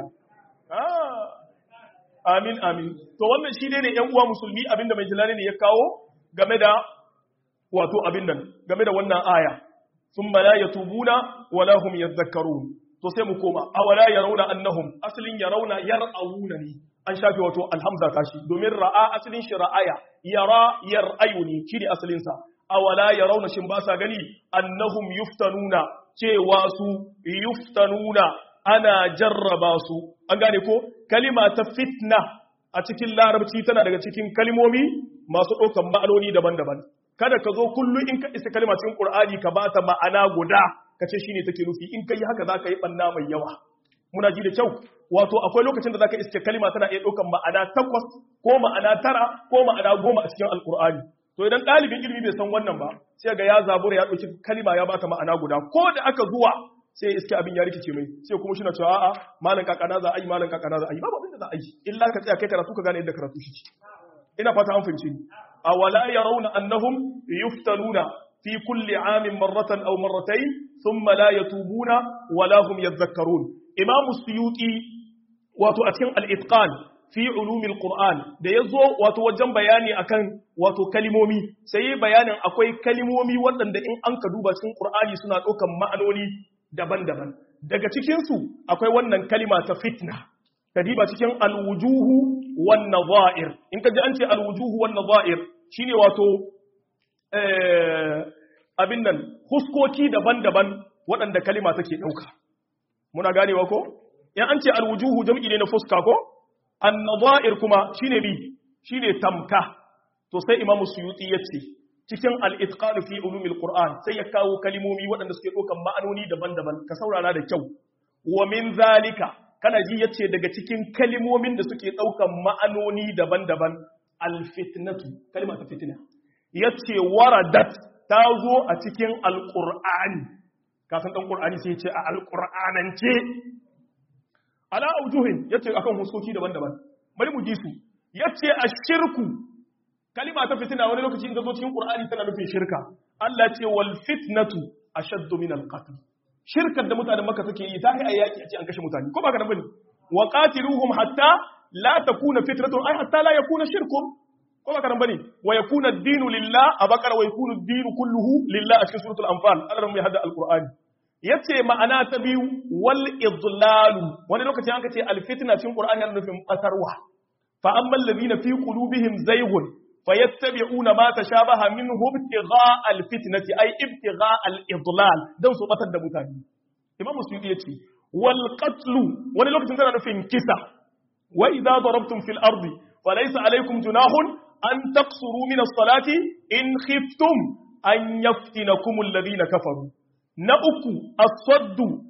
amin amin to wannan shi ne yan uwa musulmi abinda mai jilani ne ya kawo game da wato abin nan game da wannan aya thumma la yatubuna wala hum yadhakkarun to sai mu koma awala yarawna annahum aslin yarawna yar'auna ne an shafi wato alhamza kashi domin ra'a aslin shi ra'aya yara yar'ayuni shine aslin sa awala yarawna shin ba sa gani annahum yuftanuna cewa su yuftanuna ana jarraba su an gane ko kalima ta fitna a cikin larabci tana daga cikin kalmomi masu ɗaukan ma'anoni daban-daban kada ka zo kullu in ka isa kalma cikin qur'ani ka bata ma'ana guda kace shine take nufi in kai haka zaka yi banna mai yawa muna ji da kyau wato akwai lokacin da zaka iske kalma tana iya ɗaukan ma'ana takwas ko ma'ana tara ko ma'ana goma a cikin alqur'ani to idan ɗalibin ilimi bai san wannan ba sai ga ya zabura ya ɗauki kalma ya bata ma'ana guda ko da aka zuwa sai iske abin ya rikice mai sai kuma shi na cewa a'a malan kakana za a yi malan kakana za a yi babu abin da za a yi illa ka tsaya kai karatu ka gane yadda karatu shi ina fata an fahimce ni awala yarawna annahum yuftanuna fi kulli amin marratan aw marratayn thumma la yatubuna wala hum yadhakkarun imam suyuti wato a cikin al-itqan fi ulumil qur'an da yazo wato wajen bayani akan wato kalimomi sai bayanin akwai kalimomi waɗanda in an ka duba cikin qur'ani suna ɗaukan ma'anoni daban-daban daga cikinsu akwai wannan kalima ta fitna kadiba cikin alwujuhu wan nadha'ir in ka ji an ce alwujuhu wan nadha'ir shine wato eh abin nan huskoki daban-daban waɗanda kalima take dauka muna ganewa ko in an ce alwujuhu jam'i ne na fuska ko an nadha'ir kuma shine bi shine tamka to sai imamu suyuti yace cikin al'itƙanu fi ulumin Qur'an sai ya kawo kalimomi waɗanda suke ɗaukan ma'anoni daban-daban ka saurara da kyau. Wa min zalika, kana ji yace daga cikin kalimomin da suke ɗaukan ma'anoni daban-daban alfitnatu, kalima ta fitina. Yace waradat ta zo a cikin alƙur'ani, kasan ɗan ƙur'ani sai ce a alƙur'anance. Ala aujuhin yace akan huskoki daban-daban. Bari mu ji su. Yace a shirku kalima ta fitina wani lokaci in ta zo cikin Qur'ani tana nufin shirka Allah ce wal fitnatu ashaddu min al qatl shirkar da mutanen Makka suke yi ta kai yaki a ce an kashe mutane ko ba ka nan bane wa qatiluhum hatta la takuna fitnatun ay hatta la yakuna shirkun ko ba ka nan bane wa yakuna ad-dinu lillah abakara wa yakunu ad-dinu kulluhu lillah a cikin suratul anfal Allah mai hada al-Qur'ani yace ma'ana ta biyu wal idlalu wani lokaci an ka ce al fitna cikin Qur'ani ana nufin basarwa fa amma alladhina fi qulubihim zayghun fayattabi'una ma tashabaha minhu ibtigha' alfitnati ay ibtigha' alidlal dan su batar da mutane imamu suyuti yace wal qatl wani lokacin tana nufin kisa wa idza darabtum fil ardi falaysa alaykum junahun an taqsuru min as-salati in khiftum an yaftinakum alladhina kafaru na uku as-saddu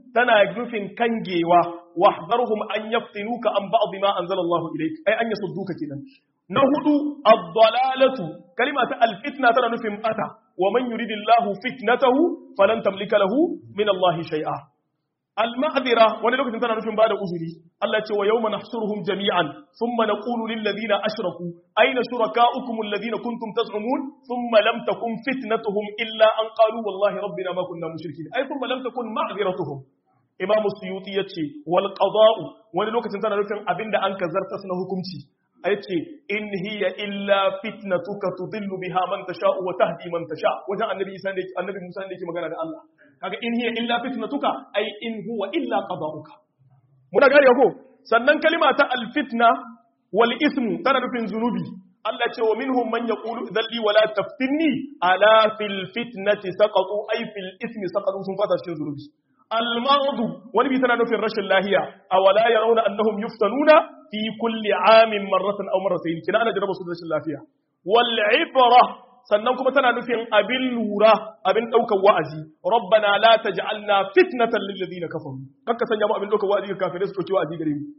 tana nufin kangewa wahdharhum an yaftinuka an ba'd ma anzala Allah ilayk ai an yasudduka kenan na hudu ad-dalalatu kalimatu al-fitna tana nufin bata wa man yuridillahu fitnatahu falan tamlika lahu min Allah shay'a al-ma'dhira wani lokacin tana nufin bada uzuri Allah ce wa yawma nahsuruhum jami'an thumma naqulu lil ladina ashraku ayna shurakaukum alladhina kuntum taz'umun thumma lam takun fitnatuhum illa an qalu wallahi rabbina ma kunna mushrikeen ay thumma lam takun ma'dhiratuhum Imam Suyuti yace wal qada'u wani lokacin tana nufin abinda an kazarta na hukunci yace in hiya illa fitnatuka tudillu biha man tasha'u wa tahdi man tasha wajen annabi Isa ne annabi Musa ne yake magana da Allah kaga in hiya illa fitnatuka ay in huwa illa qada'uka muna gari ko sannan kalima ta al-fitna wal ismu tana nufin zunubi Allah ce wa minhum man yaqulu dhalli wala taftinni ala fil fitnati saqatu ay fil ismi saqatu sun fata cikin zunubi al-mardu wani bi tana nufin rashin lahiya awala yarawna annahum yuftanuna fi kulli amin marratan aw marratayn kina ana jarraba su da rashin lafiya wal ibra sannan kuma tana nufin abin lura abin daukar wa'azi rabbana la taj'alna fitnatan lil ladina kafaru kakka sanya mu abin daukar wa'azi ga kafirai su dauki wa'azi gare mu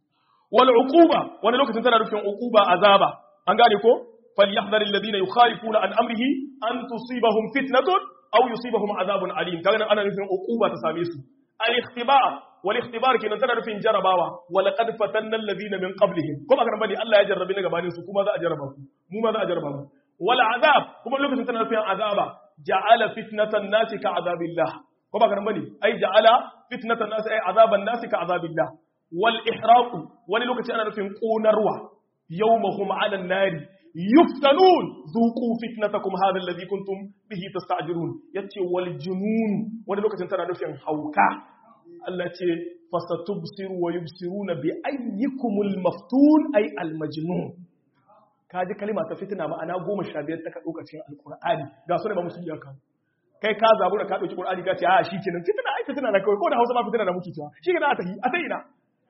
wal uquba wani lokacin tana nufin uquba azaba an gane ko falyahdharil ladina yukhalifuna an amrihi an tusibahum fitnatun aw yusibahum azabun alim kaga ana nufin uquba ta same su al ikhtibar wal ikhtibar kenan tana nufin jarabawa wa laqad fatanna alladhina min qablihim kuma kan bani Allah ya jarrabe ni gabanin su kuma za a jarraba ku mu ma za a jarraba mu wal azab kuma lokacin tana nufin azaba ja'ala fitnatan nasi ka azabillah kuma kan bani ai ja'ala fitnatan nasi ai azaban nasi ka azabillah wal ihraq wani lokacin ana nufin qonarwa yawmahum 'ala an-nari yuftanun dhuqu fitnatakum hadha alladhi kuntum bihi tasta'jilun yace wal junun wani lokacin tana nufin hauka Allah ce fasatubsiru wa yubsiruna bi ayyikumul maftun ay al majnun kaji kalima ta fitina ma'ana goma sha biyar ta ka dauka cikin alqur'ani ga sunan ba musulmi aka kai ka zabu da ka dauki qur'ani ka ce a shikenan fitina ai fitina na kai ko da Hausa ma fitina na muke cewa shikenan a tahi a tahi ina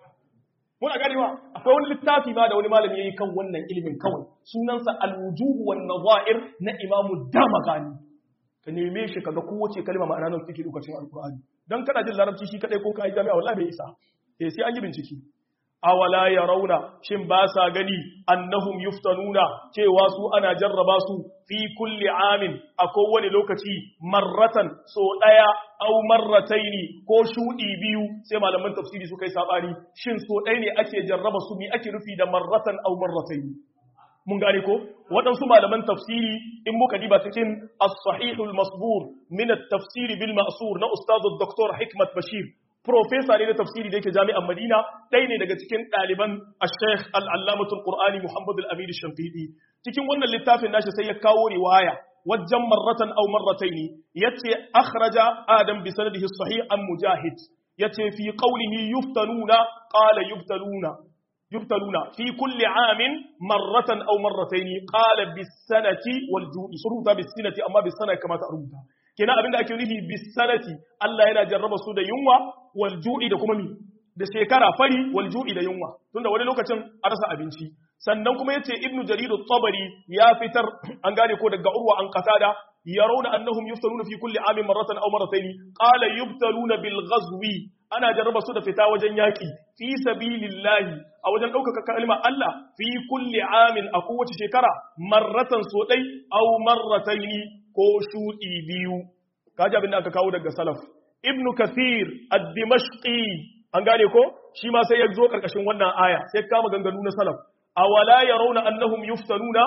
muna ganewa akwai wani littafi ma da wani malami yayi kan wannan ilimin kawai sunansa al-wujuh wan nadha'ir na Imam Damagani ka neme shi kaga kowace kalma ma'ana nan take lokacin alqur'ani dan kana jin larabci shi kadai ko kai jami'a wallahi bai isa eh sai an yi bincike awala yarawna shin ba sa gani annahum yuftanuna cewa su ana jarraba su fi kulli amin a kowane lokaci marratan so daya au marrataini ko shudi biyu sai malaman tafsiri su kai sabani shin so ɗaya ne ake jarraba su mi ake rufi da marratan au marrataini mun gane ko waɗansu malaman tafsiri in muka diba cikin as-sahihul masbur min at-tafsir bil ma'sur na ustaz Doktor Hikmat Bashir professor ne na tafsiri da yake jami'an Madina ɗaya ne daga cikin ɗaliban al-Sheikh al-Allamatul Qur'ani Muhammad al-Amin al-Shanqidi cikin wannan littafin nashi sai ya kawo riwaya wajen marratan aw marrataini yace akhraja adam bi sanadihi sahih an mujahid yace fi qawlihi yuftanuna qala yuftaluna yuftaluna fi kulli amin marratan aw marrataini qala bis sanati wal ju'i suruta bis sanati amma bis sanati kama ta rubuta kenan abinda ake nufi bis sanati Allah yana jarraba su da yunwa wal ju'i da kuma mi da shekara fari wal ju'i da yunwa tunda wani lokacin a rasa abinci sannan kuma yace ibnu jarir at-tabari ya fitar an gane ko daga urwa an qatada yarawna annahum yuftaluna fi kulli amin marratan aw marratayn qala yuftaluna bil ghazwi ana jarraba su da fita wajen yaki fi sabilillahi a wajen daukaka kalmar Allah fi kulli amin a kowace shekara marratan so dai aw marratayn ko shudi biyu kaji abin da aka kawo daga salaf ibnu kathir ad-dimashqi an gane ko shi ma sai ya zo karkashin wannan aya sai kama ganganu na salaf awala yarawna annahum yuftanuna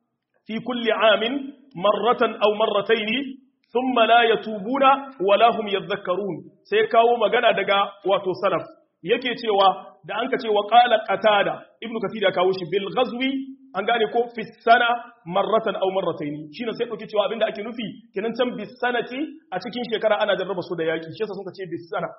fi kulli amin marratan aw marratayn thumma la yatubuna wala hum yadhakkarun sai kawo magana daga wato salaf yake cewa da anka ce wa qala qatada ibnu kathir ya kawo shi bil ghazwi an gane ko fi sana marratan aw marratayn shine sai dauki cewa abinda ake nufi kenan can bis sanati a cikin shekara ana jarraba su da yaki shi yasa suka ce bis sana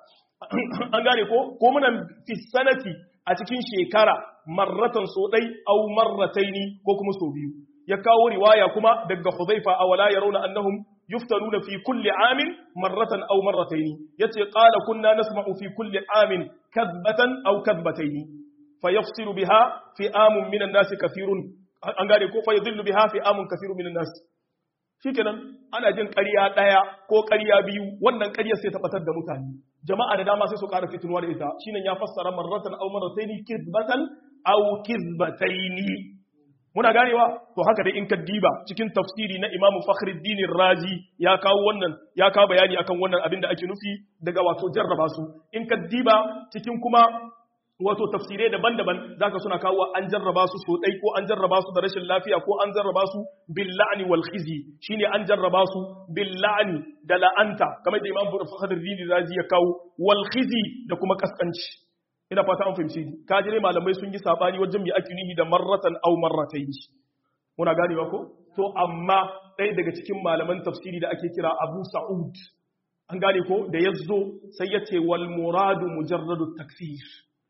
an gane ko ko muna fi sanati a cikin shekara marratan so dai aw marratayn ko kuma so biyu ya kawo riwaya kuma daga Hudhaifa awala yarawna annahum yuftanuna fi kulli amin marratan aw marratayn yace qala kunna nasma'u fi kulli amin kadbatan aw kadbatayn fayafsilu biha fi'amun minan nasi kathirun an gane ko fayadhillu biha fi'amun kathirun minan nasi shikenan ana jin ƙarya ɗaya ko ƙarya biyu wannan ƙaryar sai ta batar da mutane jama'a da dama sai su ƙara fitinuwa da ita shine ya fassara marratan aw marrataini kizbatan aw kizbataini muna ganewa to haka dai in ka diba cikin tafsiri na Imam Fakhruddin Razi ya kawo wannan ya kawo bayani akan wannan abin da ake nufi daga wato jarraba su in ka diba cikin kuma wato tafsirai daban-daban zaka suna kawo an jarraba su so dai ko an jarraba su da rashin lafiya ko an jarraba su bil la'ni wal khizi shine an jarraba su bil la'ni da la'anta kamar da Imam Fakhruddin Razi ya kawo wal khizi da kuma kaskanci ina fata an fahimci ka jire malamai sun yi sabani wajen mai ake nihi da marratan aw marratayn muna ganewa ko to amma ɗaya daga cikin malaman tafsiri da ake kira Abu Sa'ud an gane ko da yazo sai ya ce wal muradu mujarradu takfir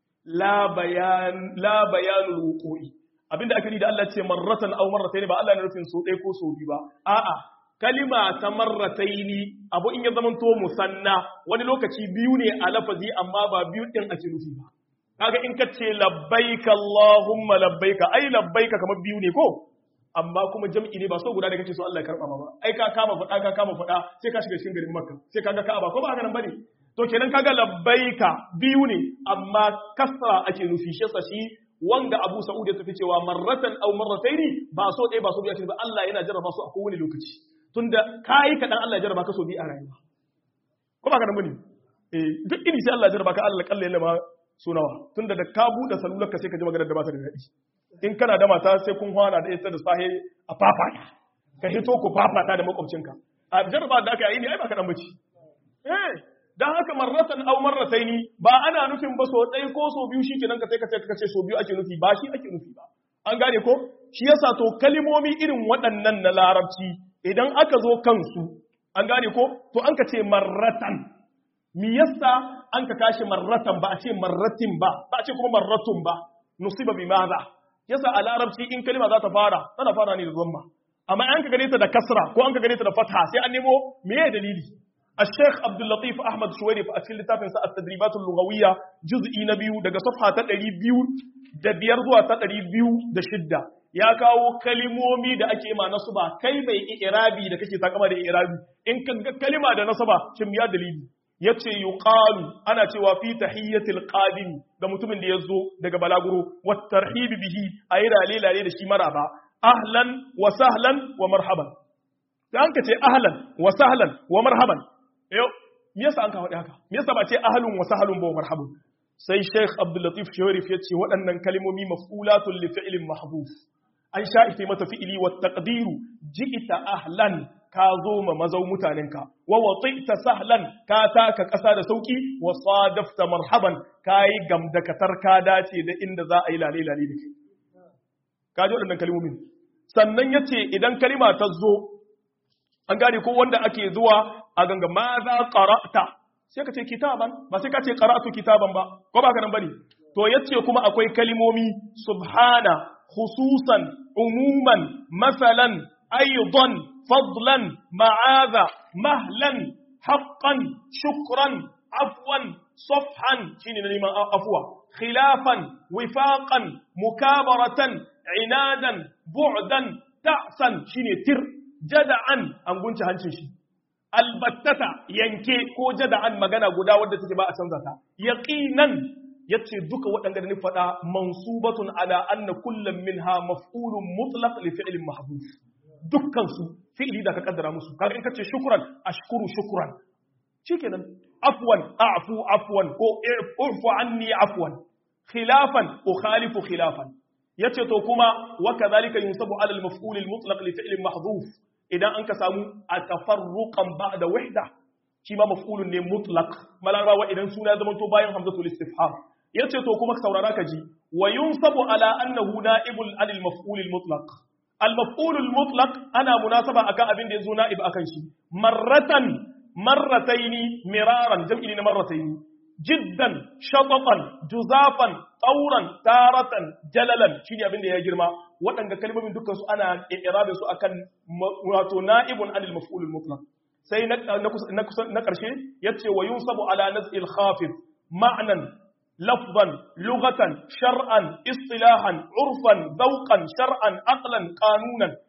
la bayan la bayanul wuqu'i abinda ake ni da Allah ce marratan aw marratayn ba Allah ne rufin so ɗaya ko so biyu ba a'a kalima ta marrataini abu in ya zamanto musanna wani lokaci biyu ne a lafazi amma ba biyu din ake nufi ba kaga in ka ce labbaika allahumma labbaika ai labbaika kamar biyu ne ko amma kuma jam'i ne ba so guda da kake so Allah ya karba ba ai ka kama fada ka kama fada sai ka shiga cikin garin Makka sai kaga Ka'aba ko ba haka nan bane to kenan kaga labbaika biyu ne amma kasra ake nufi shi yasa shi wanga Abu Sa'ud ya tafi cewa marratan aw marrataini ba so dai ba so biyu ake ba Allah yana jarraba su a kowane lokaci tunda kai kadan Allah ya jarraba ka so bi a rayuwa ko ba ka da muni eh duk ini sai Allah ya jarraba ka Allah kalle yana ma so nawa tunda da ka bude salular ka sai ka ji maganar da ba ta da dadi in kana da mata sai kun hwana da ita da sahe a fafata ka hito ku fafata da makwabcinka a jarraba da aka yi ne ai ba ka dan bace eh dan haka marratan aw marrataini ba ana nufin ba so dai ko so biyu shikenan ka sai ka sai ka ce so biyu ake nufi ba shi ake nufi ba an gane ko shi yasa to kalimomi irin waɗannan na larabci idan aka zo kansu an gane ko to an ka ce marratan mi yasa an ka kashi marratan ba a ce marratin ba ba a ce kuma marratun ba nusiba bi maza yasa a larabci in kalima za ta fara tana fara ne da zamma amma an ka gane ta da kasra ko an ka gane ta da fatha sai an nemo meye dalili الشيخ عبد اللطيف احمد شويري في اكل لتافن sa التدريبات اللغويه جزء na biyu daga safha ta ɗari biyu da biyar zuwa ta ɗari biyu da shidda ya kawo kalimomi da ake ma nasaba kai mai i'rabi da kake takama da i'rabi in ka ga kalima da nasaba shin ya dalili yace yuqalu ana cewa fi tahiyatil qadim ga mutumin da yazo daga balaguro wat tarhib bihi ayra lilale da shi maraba ahlan wa sahlan wa marhaban dan ka ce ahlan wa sahlan wa marhaban yau me yasa an ka faɗi haka me yasa ba ce ahlun wa sahlun ba marhabun sai Sheikh Abdul Latif Sharif yace waɗannan kalmomi maf'ulatul li fi'lin mahdhuf an sha'ite mata fi'li wa taqdiru ji'ta ahlan ka zo ma mazau mutanenka wa watita sahlan ka taka ƙasa da sauki wa sadafta marhaban kai gamdakatar ka dace da inda za a yi lale lale da kai ka ji waɗannan kalmomin sannan yace idan kalima ta zo an gane ko wanda ake zuwa a ganga ma za qara'ta sai ka ce kitaban ba sai ka ce qara'tu kitaban ba ko ba ka nan bane to yace kuma akwai kalimomi subhana khususan umuman masalan aidan fadlan ma'adha mahlan haqqan shukran afwan safhan shine neman afwa khilafan wifaqan mukabaratan inadan bu'dan ta'san shine tir jada'an an gunce hancin shi albattata yanke ko jada'an magana guda wadda take ba a canza ta yaqinan yace duka waɗanda da ni faɗa mansubatun ala anna kullum minha maf'ulun mutlaq li fi'lin mahdhuf dukkan su fi'li da ka kaddara musu kaga in kace shukran ashkuru shukran shikenan afwan a'fu afwan ko irfu anni afwan khilafan ukhalifu khilafan yace to kuma wa kadhalika yunsabu ala al-maf'ul al-mutlaq li fi'lin mahdhuf idan an ka samu atafarruqan ba'da wahda shi ma maf'ulun ne mutlaq malarawa idan suna zama to bayan hamzatul istifham yace to kuma saurara ka ji wa yunsabu ala annahu na'ibul anil maf'ul al-mutlaq al-maf'ul al-mutlaq ana munasaba akan abin da yazo na'ib akan shi marratan marrataini miraran jam'i ne marrataini jiddan shatatan juzafan tauran taratan jalalan shine abin da ya girma waɗanda kalmomin dukkan su ana i'rabin su akan wato na'ibun anil maf'ul al-mutlaq sai na na karshe yace wa yunsabu ala naz'il khafid ma'nan lafzan lughatan shar'an istilahan urfan zawqan shar'an aqlan qanunan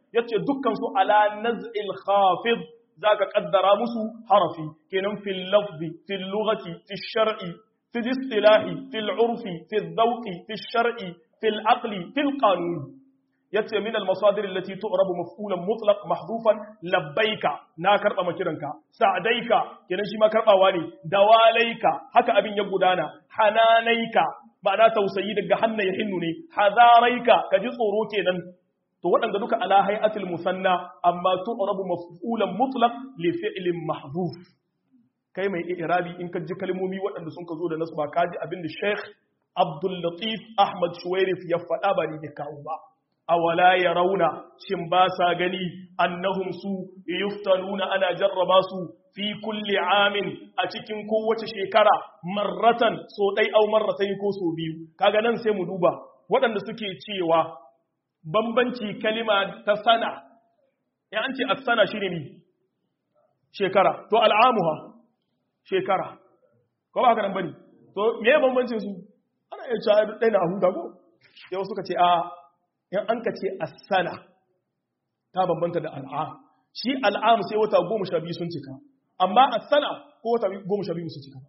yace dukkan su ala naz'il khafid zaka kaddara musu harafi kenan fil lafzi fil lughati fil shar'i fil istilahi fil urfi fil dhawqi fil shar'i fil aqli fil qanun yace min al masadir allati tu'rabu maf'ulan mutlaq mahdhufan labbaika na karba makiranka sa'daika kenan shi ma karbawa ne dawalaika haka abin ya gudana hananaika ma'ana tausayi daga hannu ya hinnu ne hazaraika kaji tsoro kenan to waɗanda duka ala hay'atil musanna amma tu'rabu maf'ulan mutlaq li fi'lin mahdhuf kai mai i'rabi in ka ji kalmomi waɗanda sun ka zo da nasba kaji abin da Sheikh Abdul Latif Ahmad Shuwairif ya faɗa ba ni da kawo ba awala yarawna shin ba sa gani annahum su yuftanuna ana jarraba su fi kulli amin a cikin kowace shekara marratan so dai au marratayn ko so biyu kaga nan sai mu duba waɗanda suke cewa bambanci kalima ta sana ya an ce as-sana shine ni shekara to al'amuha shekara ko ba haka nan bane to me bambancin su ana iya cewa dai na huda ko yau suka ce a in an ka ce as-sana ta bambanta da al'am shi al'am sai wata goma sha biyu sun cika amma as-sana ko wata goma sha biyu sun cika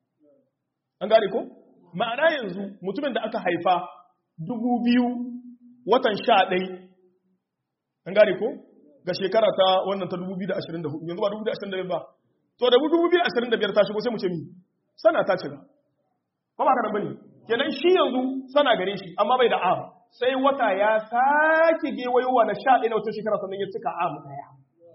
an gane ko ma'ana yanzu mutumin da aka haifa dubu biyu watan sha ɗai an gane ko ga shekara ta wannan ta dubu biyu da ashirin da hudu yanzu ba dubu biyu da ashirin da biyar ba to da dubu biyu da ashirin da biyar ta shigo sai mu ce mi sana ta cika ko ba ka da bane kenan shi yanzu sana gare shi amma bai da am sai wata ya sake gewayowa na sha ɗaya na wata shekara sannan ya cika am ɗaya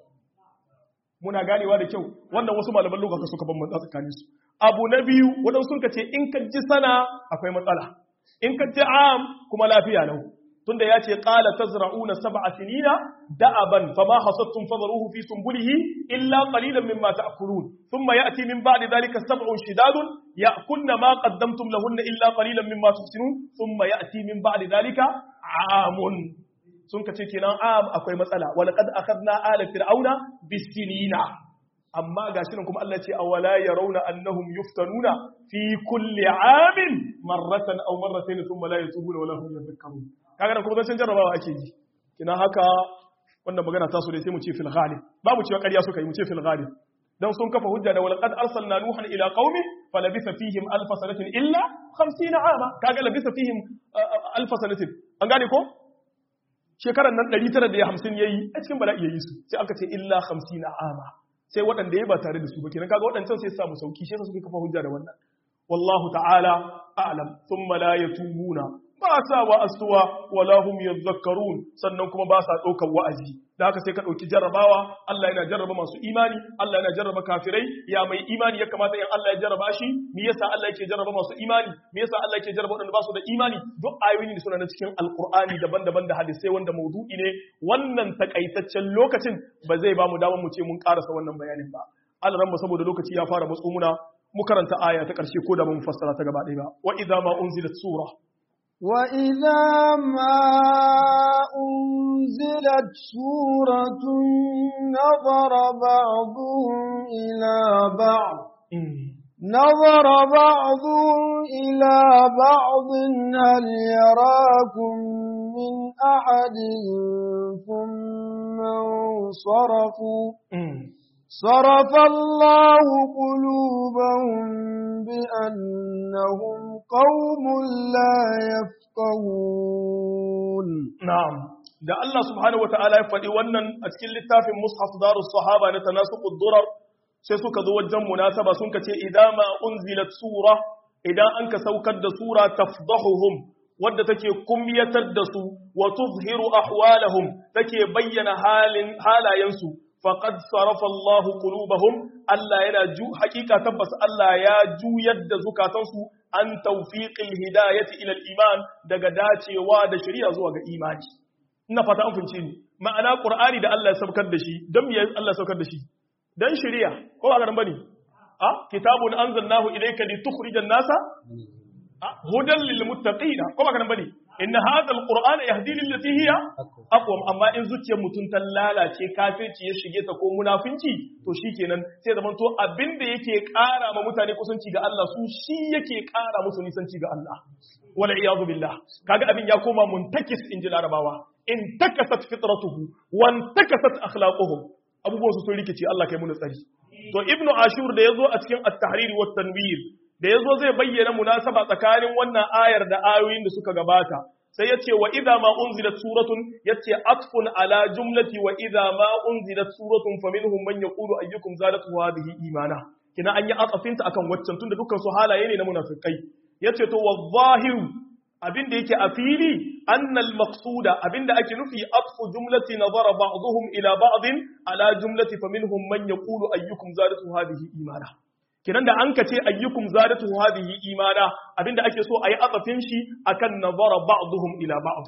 muna ganewa da kyau wannan wasu malaman lokacin suka bambanta tsakanin su abu na biyu wadan sun ka ce in ka ji sana akwai matsala in ka ji am kuma lafiya lau tunda ya ce qala tazra'una sab'a sinina da'aban fama hasattum fadharuhu fi sunbulihi illa qalilan mimma ta'kulun thumma ya'ti min ba'di dhalika sab'un shidadun ya'kulna ma qaddamtum lahunna illa qalilan mimma tuhsinun thumma ya'ti min ba'di dhalika 'amun sun kace kenan am akwai matsala wala qad akhadna ala fir'auna bisinina amma gashi nan kuma Allah ce awala yarawna annahum yuftanuna fi kulli 'amin marratan aw marratayn thumma la yatubuna wala hum yadhakkarun kaga nan kuma zan jarrabawa ake yi kina haka wannan magana ta so dai sai mu ce fil ghalib babu cewa ƙarya suka yi mu ce fil ghalib dan sun kafa hujja da walaqad arsalna nuhan ila qaumi falabitha fihim alf sanatin illa khamsina ama kaga labitha fihim alf sanatin an gane ko shekaran nan ɗari tara da hamsin yayi a cikin bala'i yayi su sai aka ce illa khamsina ama sai waɗanda yayi ba tare da su ba kenan kaga waɗancan sai su samu sauki sai suka kafa hujja da wannan wallahu ta'ala a'lam thumma la yatubuna ba sa wa'astuwa wala hum yadhakkarun sannan kuma ba sa ɗaukar wa'azi da haka sai ka ɗauki jarrabawa Allah yana jarraba masu imani Allah yana jarraba kafirai ya mai imani ya kamata in Allah ya jarraba shi me yasa Allah yake jarraba masu imani me yasa Allah yake jarraba waɗanda ba su da imani duk ayoyi ne suna na cikin alqur'ani daban-daban da hadisai wanda maudu'i ne wannan takaitaccen lokacin ba zai ba mu damar mu ce mun karasa wannan bayanin ba Allah ran saboda lokaci ya fara matso muna mu karanta aya ta ƙarshe ko da ba mu fassara ta gaba ɗaya ba wa idza ma unzilat sura وَإِذَا مَا أُنزِلَتْ سُورَةٌ نَظَرَ بَعْضُهُمْ إِلَى بَعْضٍ نَظَرَ بَعْضُهُمْ إِلَى بَعْضٍ هَلْ يَرَاكُمْ مِنْ أَحَدٍ ثُمَّ انصَرَفُوا صَرَفَ اللَّهُ قُلُوبَهُم بِأَنَّهُمْ قوم لا يفقهون نعم da Allah subhanahu wataala ya faɗi wannan a cikin littafin mushaf darus sahaba na tanasuqud durar sai suka zo wajen munasaba sun kace idan ma unzilat sura idan an ka saukar da sura tafdahuhum wadda take kumyatar da su wa tuzhiru ahwalahum take bayyana halin halayensu faqad sarafa Allah qulubahum Allah yana ju hakika tabbas Allah ya juyar da zukatansu an tawfiqil hidayati ila al-iman daga dacewa da shari'a zuwa ga imani ina fata an fince ni ma'ana qur'ani da Allah ya saukar da shi dan me Allah ya saukar da shi dan shari'a ko ba ga bane a kitabun anzalnahu ilayka litukhrijan nasa hudan lil muttaqina ko ba ga bane inna hadha al-qur'ana yahdi lil lati hiya aqwam amma in zuciyar mutun ta lalace kafirci ya shige ta ko munafinci to shikenan sai zaman to abinda yake ƙara ma mutane kusanci ga Allah su shi yake ƙara musu nisanci ga Allah wala iyadu billah kaga abin ya koma muntakis inji larabawa in takasat fitratuhu wa takasat akhlaquhum abubuwan su sun rikice Allah kai mu tsari to ibnu ashur da yazo a cikin at-tahrir wa tanwir da yazo zai bayyana munasaba tsakanin wannan ayar da ayoyin da suka gabata sai yace wa idza ma unzilat suratun yace atfun ala jumlati wa idza ma unzilat suratun faminhum man yaqulu ayyukum zadatu hadhihi imana kina an yi atsafinta akan waccan tunda dukkan su halaye ne na munafikai yace to wa zahiru abinda yake a fili annal maqsuda abinda ake nufi atfu jumlati nazara ba'dhum ila ba'din ala jumlati faminhum man yaqulu ayyukum zadatu hadhihi imana kinan da an kace ayyukum zadatu hadhihi imana abinda ake so ayi atsafin shi akan nazara ba'dhum ila ba'd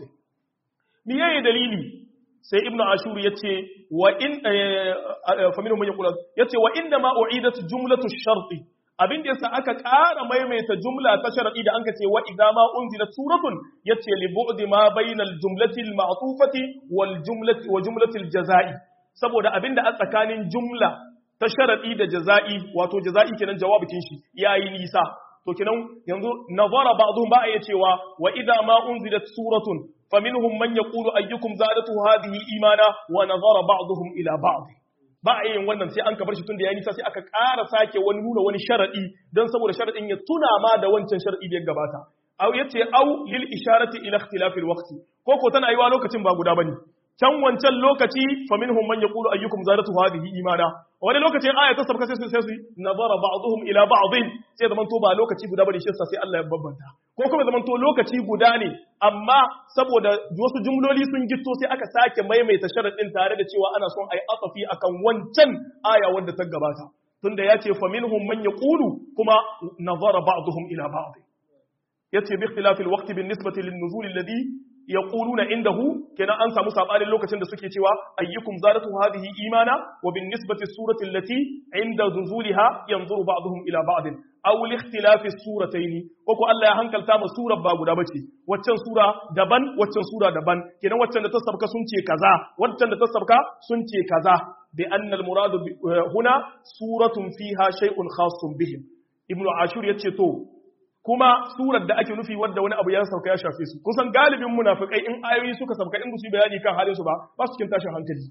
me yayi dalili sai ibnu ashur yace wa in faminhum man yaqulu yace wa inna ma u'idat jumlatu sharti abin da yasa aka ƙara maimaita jumla ta shar'i da anka ce wa idza ma unzilat suratun yace li bu'di ma bainal jumlati al ma'tufati wal jumlati wa jumlati al jazaa'i saboda abinda a tsakanin jumla ta shar'i da jazaa'i wato jazaa'i kenan jawabin shi yayi nisa to kenan yanzu nazara ba'dhum ba ya cewa wa idza ma unzilat suratun faminhum man yaqulu ayyukum zadatu hadhihi imana wa nazara ba'dhum ila ba'd ba a yin wannan sai an ka bar shi tun da ya nisa sai aka ƙara sake wani nuna wani sharaɗi don saboda sharaɗin ya tuna ma da wancan sharaɗi da ya gabata au yace au lil isharati ila ikhtilafil waqti ko ko tana yiwa lokacin ba guda bane can wancan lokaci fa minhum man yaqulu ayyukum zadatu hadhihi imana wani lokacin aya ta sabka sai su sai su nazara ba'dhum ila ba'dhin sai zaman to ba lokaci guda bane shi sai Allah ya babbanta ko kuma zaman to lokaci guda ne amma saboda wasu jumloli sun gitto sai aka sake maimaita sharadin tare da cewa ana son ayi asafi akan wancan aya wanda ta gabata tunda yace fa minhum man yaqulu kuma nazara ba'dhum ila ba'd yace bi ikhtilafil waqti bin nisbati lin nuzul alladhi yaquluna indahu kenan an samu sabanin lokacin da suke cewa ayyukum zadatu hadhihi imana wa bin nisbati surati allati inda nuzulha yanzuru ba'dhum ila ba'd aw li ikhtilafi suratayn ko ko Allah ya hankalta ma surar ba guda bace waccan sura daban waccan sura daban kenan waccan da ta sabka sun ce kaza waccan da ta sabka sun ce kaza bi anna al murad huna suratun fiha shay'un khassun bihim ibnu ashur yace to kuma surar da ake nufi wadda wani abu ya sauka ya shafe su kusan galibin munafikai in ayoyi suka sauka in su bayani kan halin su ba ba su cikin tashin hankali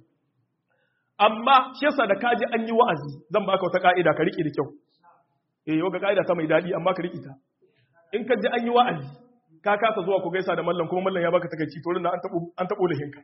amma shi yasa da kaji an yi wa'azi zan baka wata ka'ida ka rike da kyau eh yau ga ka'ida ta mai dadi amma ka rike ta in ka ji an yi wa'azi ka kasa zuwa ku gaisa da mallan kuma mallan ya baka takeici to rinna an tabo an tabo da hinka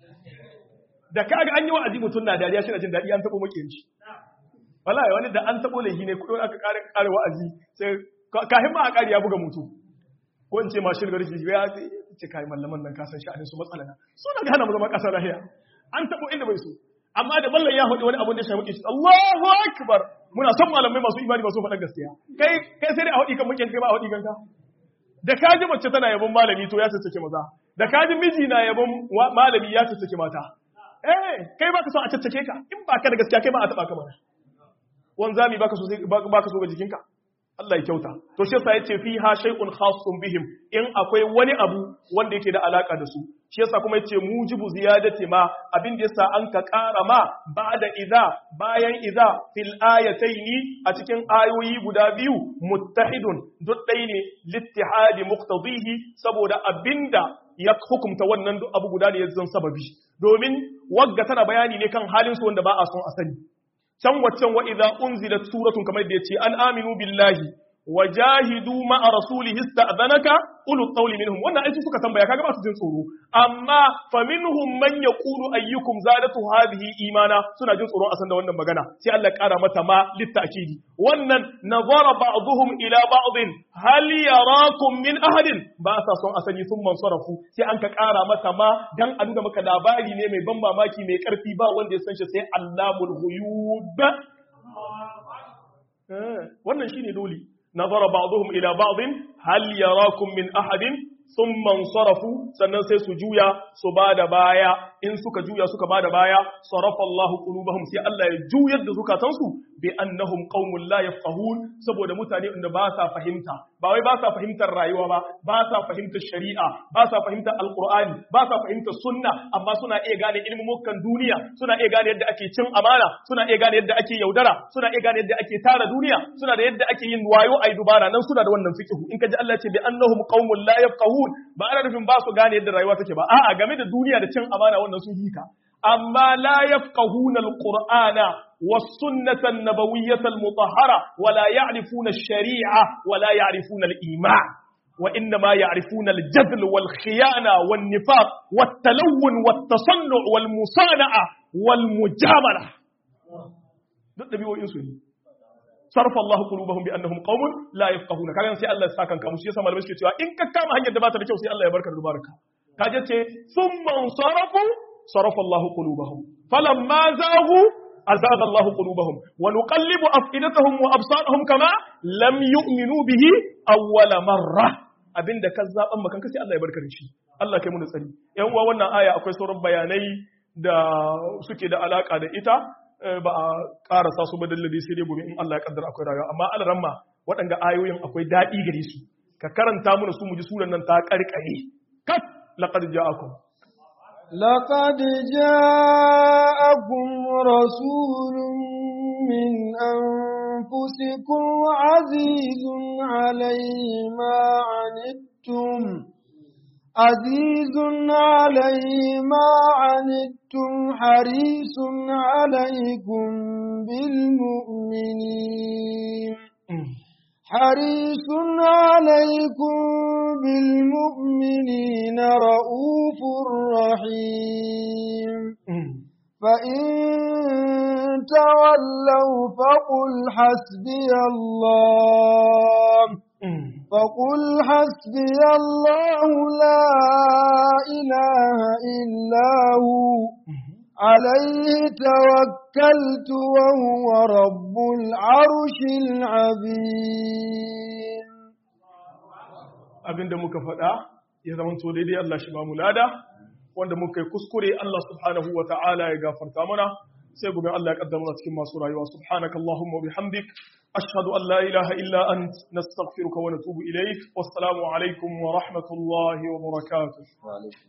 da kaga an yi wa'azi mutun na dariya shi na jin dadi an tabo makiyin shi wallahi wani da an tabo lahi ne ko aka kare kare wa'azi sai kahin ma a ƙari ya buga mutu ko in ce mashin gari shi ya ce kayi mallaman nan kasan sha'anin su matsala na suna ga hana mu zama ƙasar lahiya an taɓo inda bai so amma da ballan ya faɗi wani abin da shi muke shi Allahu akbar muna son malamai masu imani masu faɗan gaskiya kai kai sai dai a haɗi kan muke kai ba a haɗi kanka da kaji mace tana yabon malami to ya sassake maza da kaji miji na yabon malami ya sassake mata eh kai baka so a caccake ka in baka da gaskiya kai ba a taɓa ka mana wanzami baka so baka so ga jikinka Allah ya kyauta to shi yasa yace fiha shay'un khassun bihim in akwai wani abu wanda yake da alaka da su shi yasa kuma yace mujibu ziyadati ma abin da yasa an ka ƙara ma ba'da idza bayan idza fil ayataini a cikin ayoyi guda biyu muttahidun duk dai ne littihadi muqtadihi saboda abinda ya hukumta wannan duk abu guda ne ya zan sababi domin wagga tana bayani ne kan halin su wanda ba a son a sani can waccan wa idza unzilat suratun kamar da yace an aminu billahi wajahidu ma'a rasulihi ista'dhanaka ulul qawli minhum wannan aiki suka tambaya kaga ba su jin tsoro amma faminhum man yaqulu ayyukum zadatu hadhihi imana suna jin tsoron a san da wannan magana sai Allah ya kara mata ma litta'kidi wannan nazara ba'dhum ila ba'dhin hal yarakum min ahadin ba sa son asali sun mansarafu sai an ka kara mata ma dan a nuna maka labari ne mai ban mamaki mai karfi ba wanda ya san shi sai Allahul ghuyub wannan shine dole nazara ba'dhum ila ba'dhin hal yarakum min ahadin thumma ansarafu sannan sai su juya su bada baya in suka juya suka bada baya sarafa Allahu qulubahum sai Allah ya juyar da zukatansu bi annahum qaumun la yafqahun saboda mutane inda ba sa fahimta ba wai ba sa fahimtar rayuwa ba ba sa fahimtar shari'a ba sa fahimtar alqur'ani ba sa fahimtar sunna amma suna iya gane ilmukan duniya suna iya gane yadda ake cin amana suna iya gane yadda ake yaudara suna iya gane yadda ake tara duniya suna da yadda ake yin wayo ai dubara nan suna da wannan fiqhu in kaji Allah ya ce bi annahum qaumun la yafqahun ba ana nufin ba su gane yadda rayuwa take ba a'a game da duniya da cin amana wannan sun hika amma la yafqahuna alqur'ana was sunnata an-nabawiyyata al-mutahhara wa la ya'rifuna ash-shari'a wa la ya'rifuna al-iman wa inna ma ya'rifuna al-jadl wal khiyana wan nifaq wat talawun wat tasannu wal musana'a wal mujamala duk dabi'o'in su ne sarfa Allah qulubahum bi annahum qaumun la yafqahuna kaga sai Allah ya saka kanka musu yasa malamai suke cewa in ka kama hanyar da ba ta da kyau sai Allah ya barka da barka kaje ce thumma sarafu sarafa Allah qulubahum falamma zaghu azaga Allah qulubahum wa nuqallibu afidatahum wa absarahum kama lam yu'minu bihi awwal marra abinda ka zaban makan ka sai Allah ya barka da shi Allah kai mu da tsari yan uwa wannan aya akwai sauran bayanai da suke da alaka da ita ba a karasa su ba dallabi sai dai gobe in Allah ya kaddara akwai rayuwa amma alaramma waɗanda ayoyin akwai daɗi gare su ka karanta mana su mu ji suran nan ta karkare kat laqad ja'akum laqad ja'akum rasulun min anfusikum azizun alayhi ma anittum عزيز عليه ما عنتم حريص عليكم بالمؤمنين حريص عليكم بالمؤمنين رؤوف رحيم فإن تولوا فقل حسبي الله فقل حسبي الله لا إله إلا هو عليه توكلت وهو رب العرش العظيم abinda muka faɗa ya zama to daidai Allah shi ba mu lada wanda muka yi kuskure Allah subhanahu wa ta'ala ya gafarta mana sai gobe Allah ya kaddara cikin masu rayuwa subhanakallahumma wa bihamdik ashhadu an la ilaha illa ant nastaghfiruka wa natubu ilayk wassalamu alaikum wa rahmatullahi wa barakatuh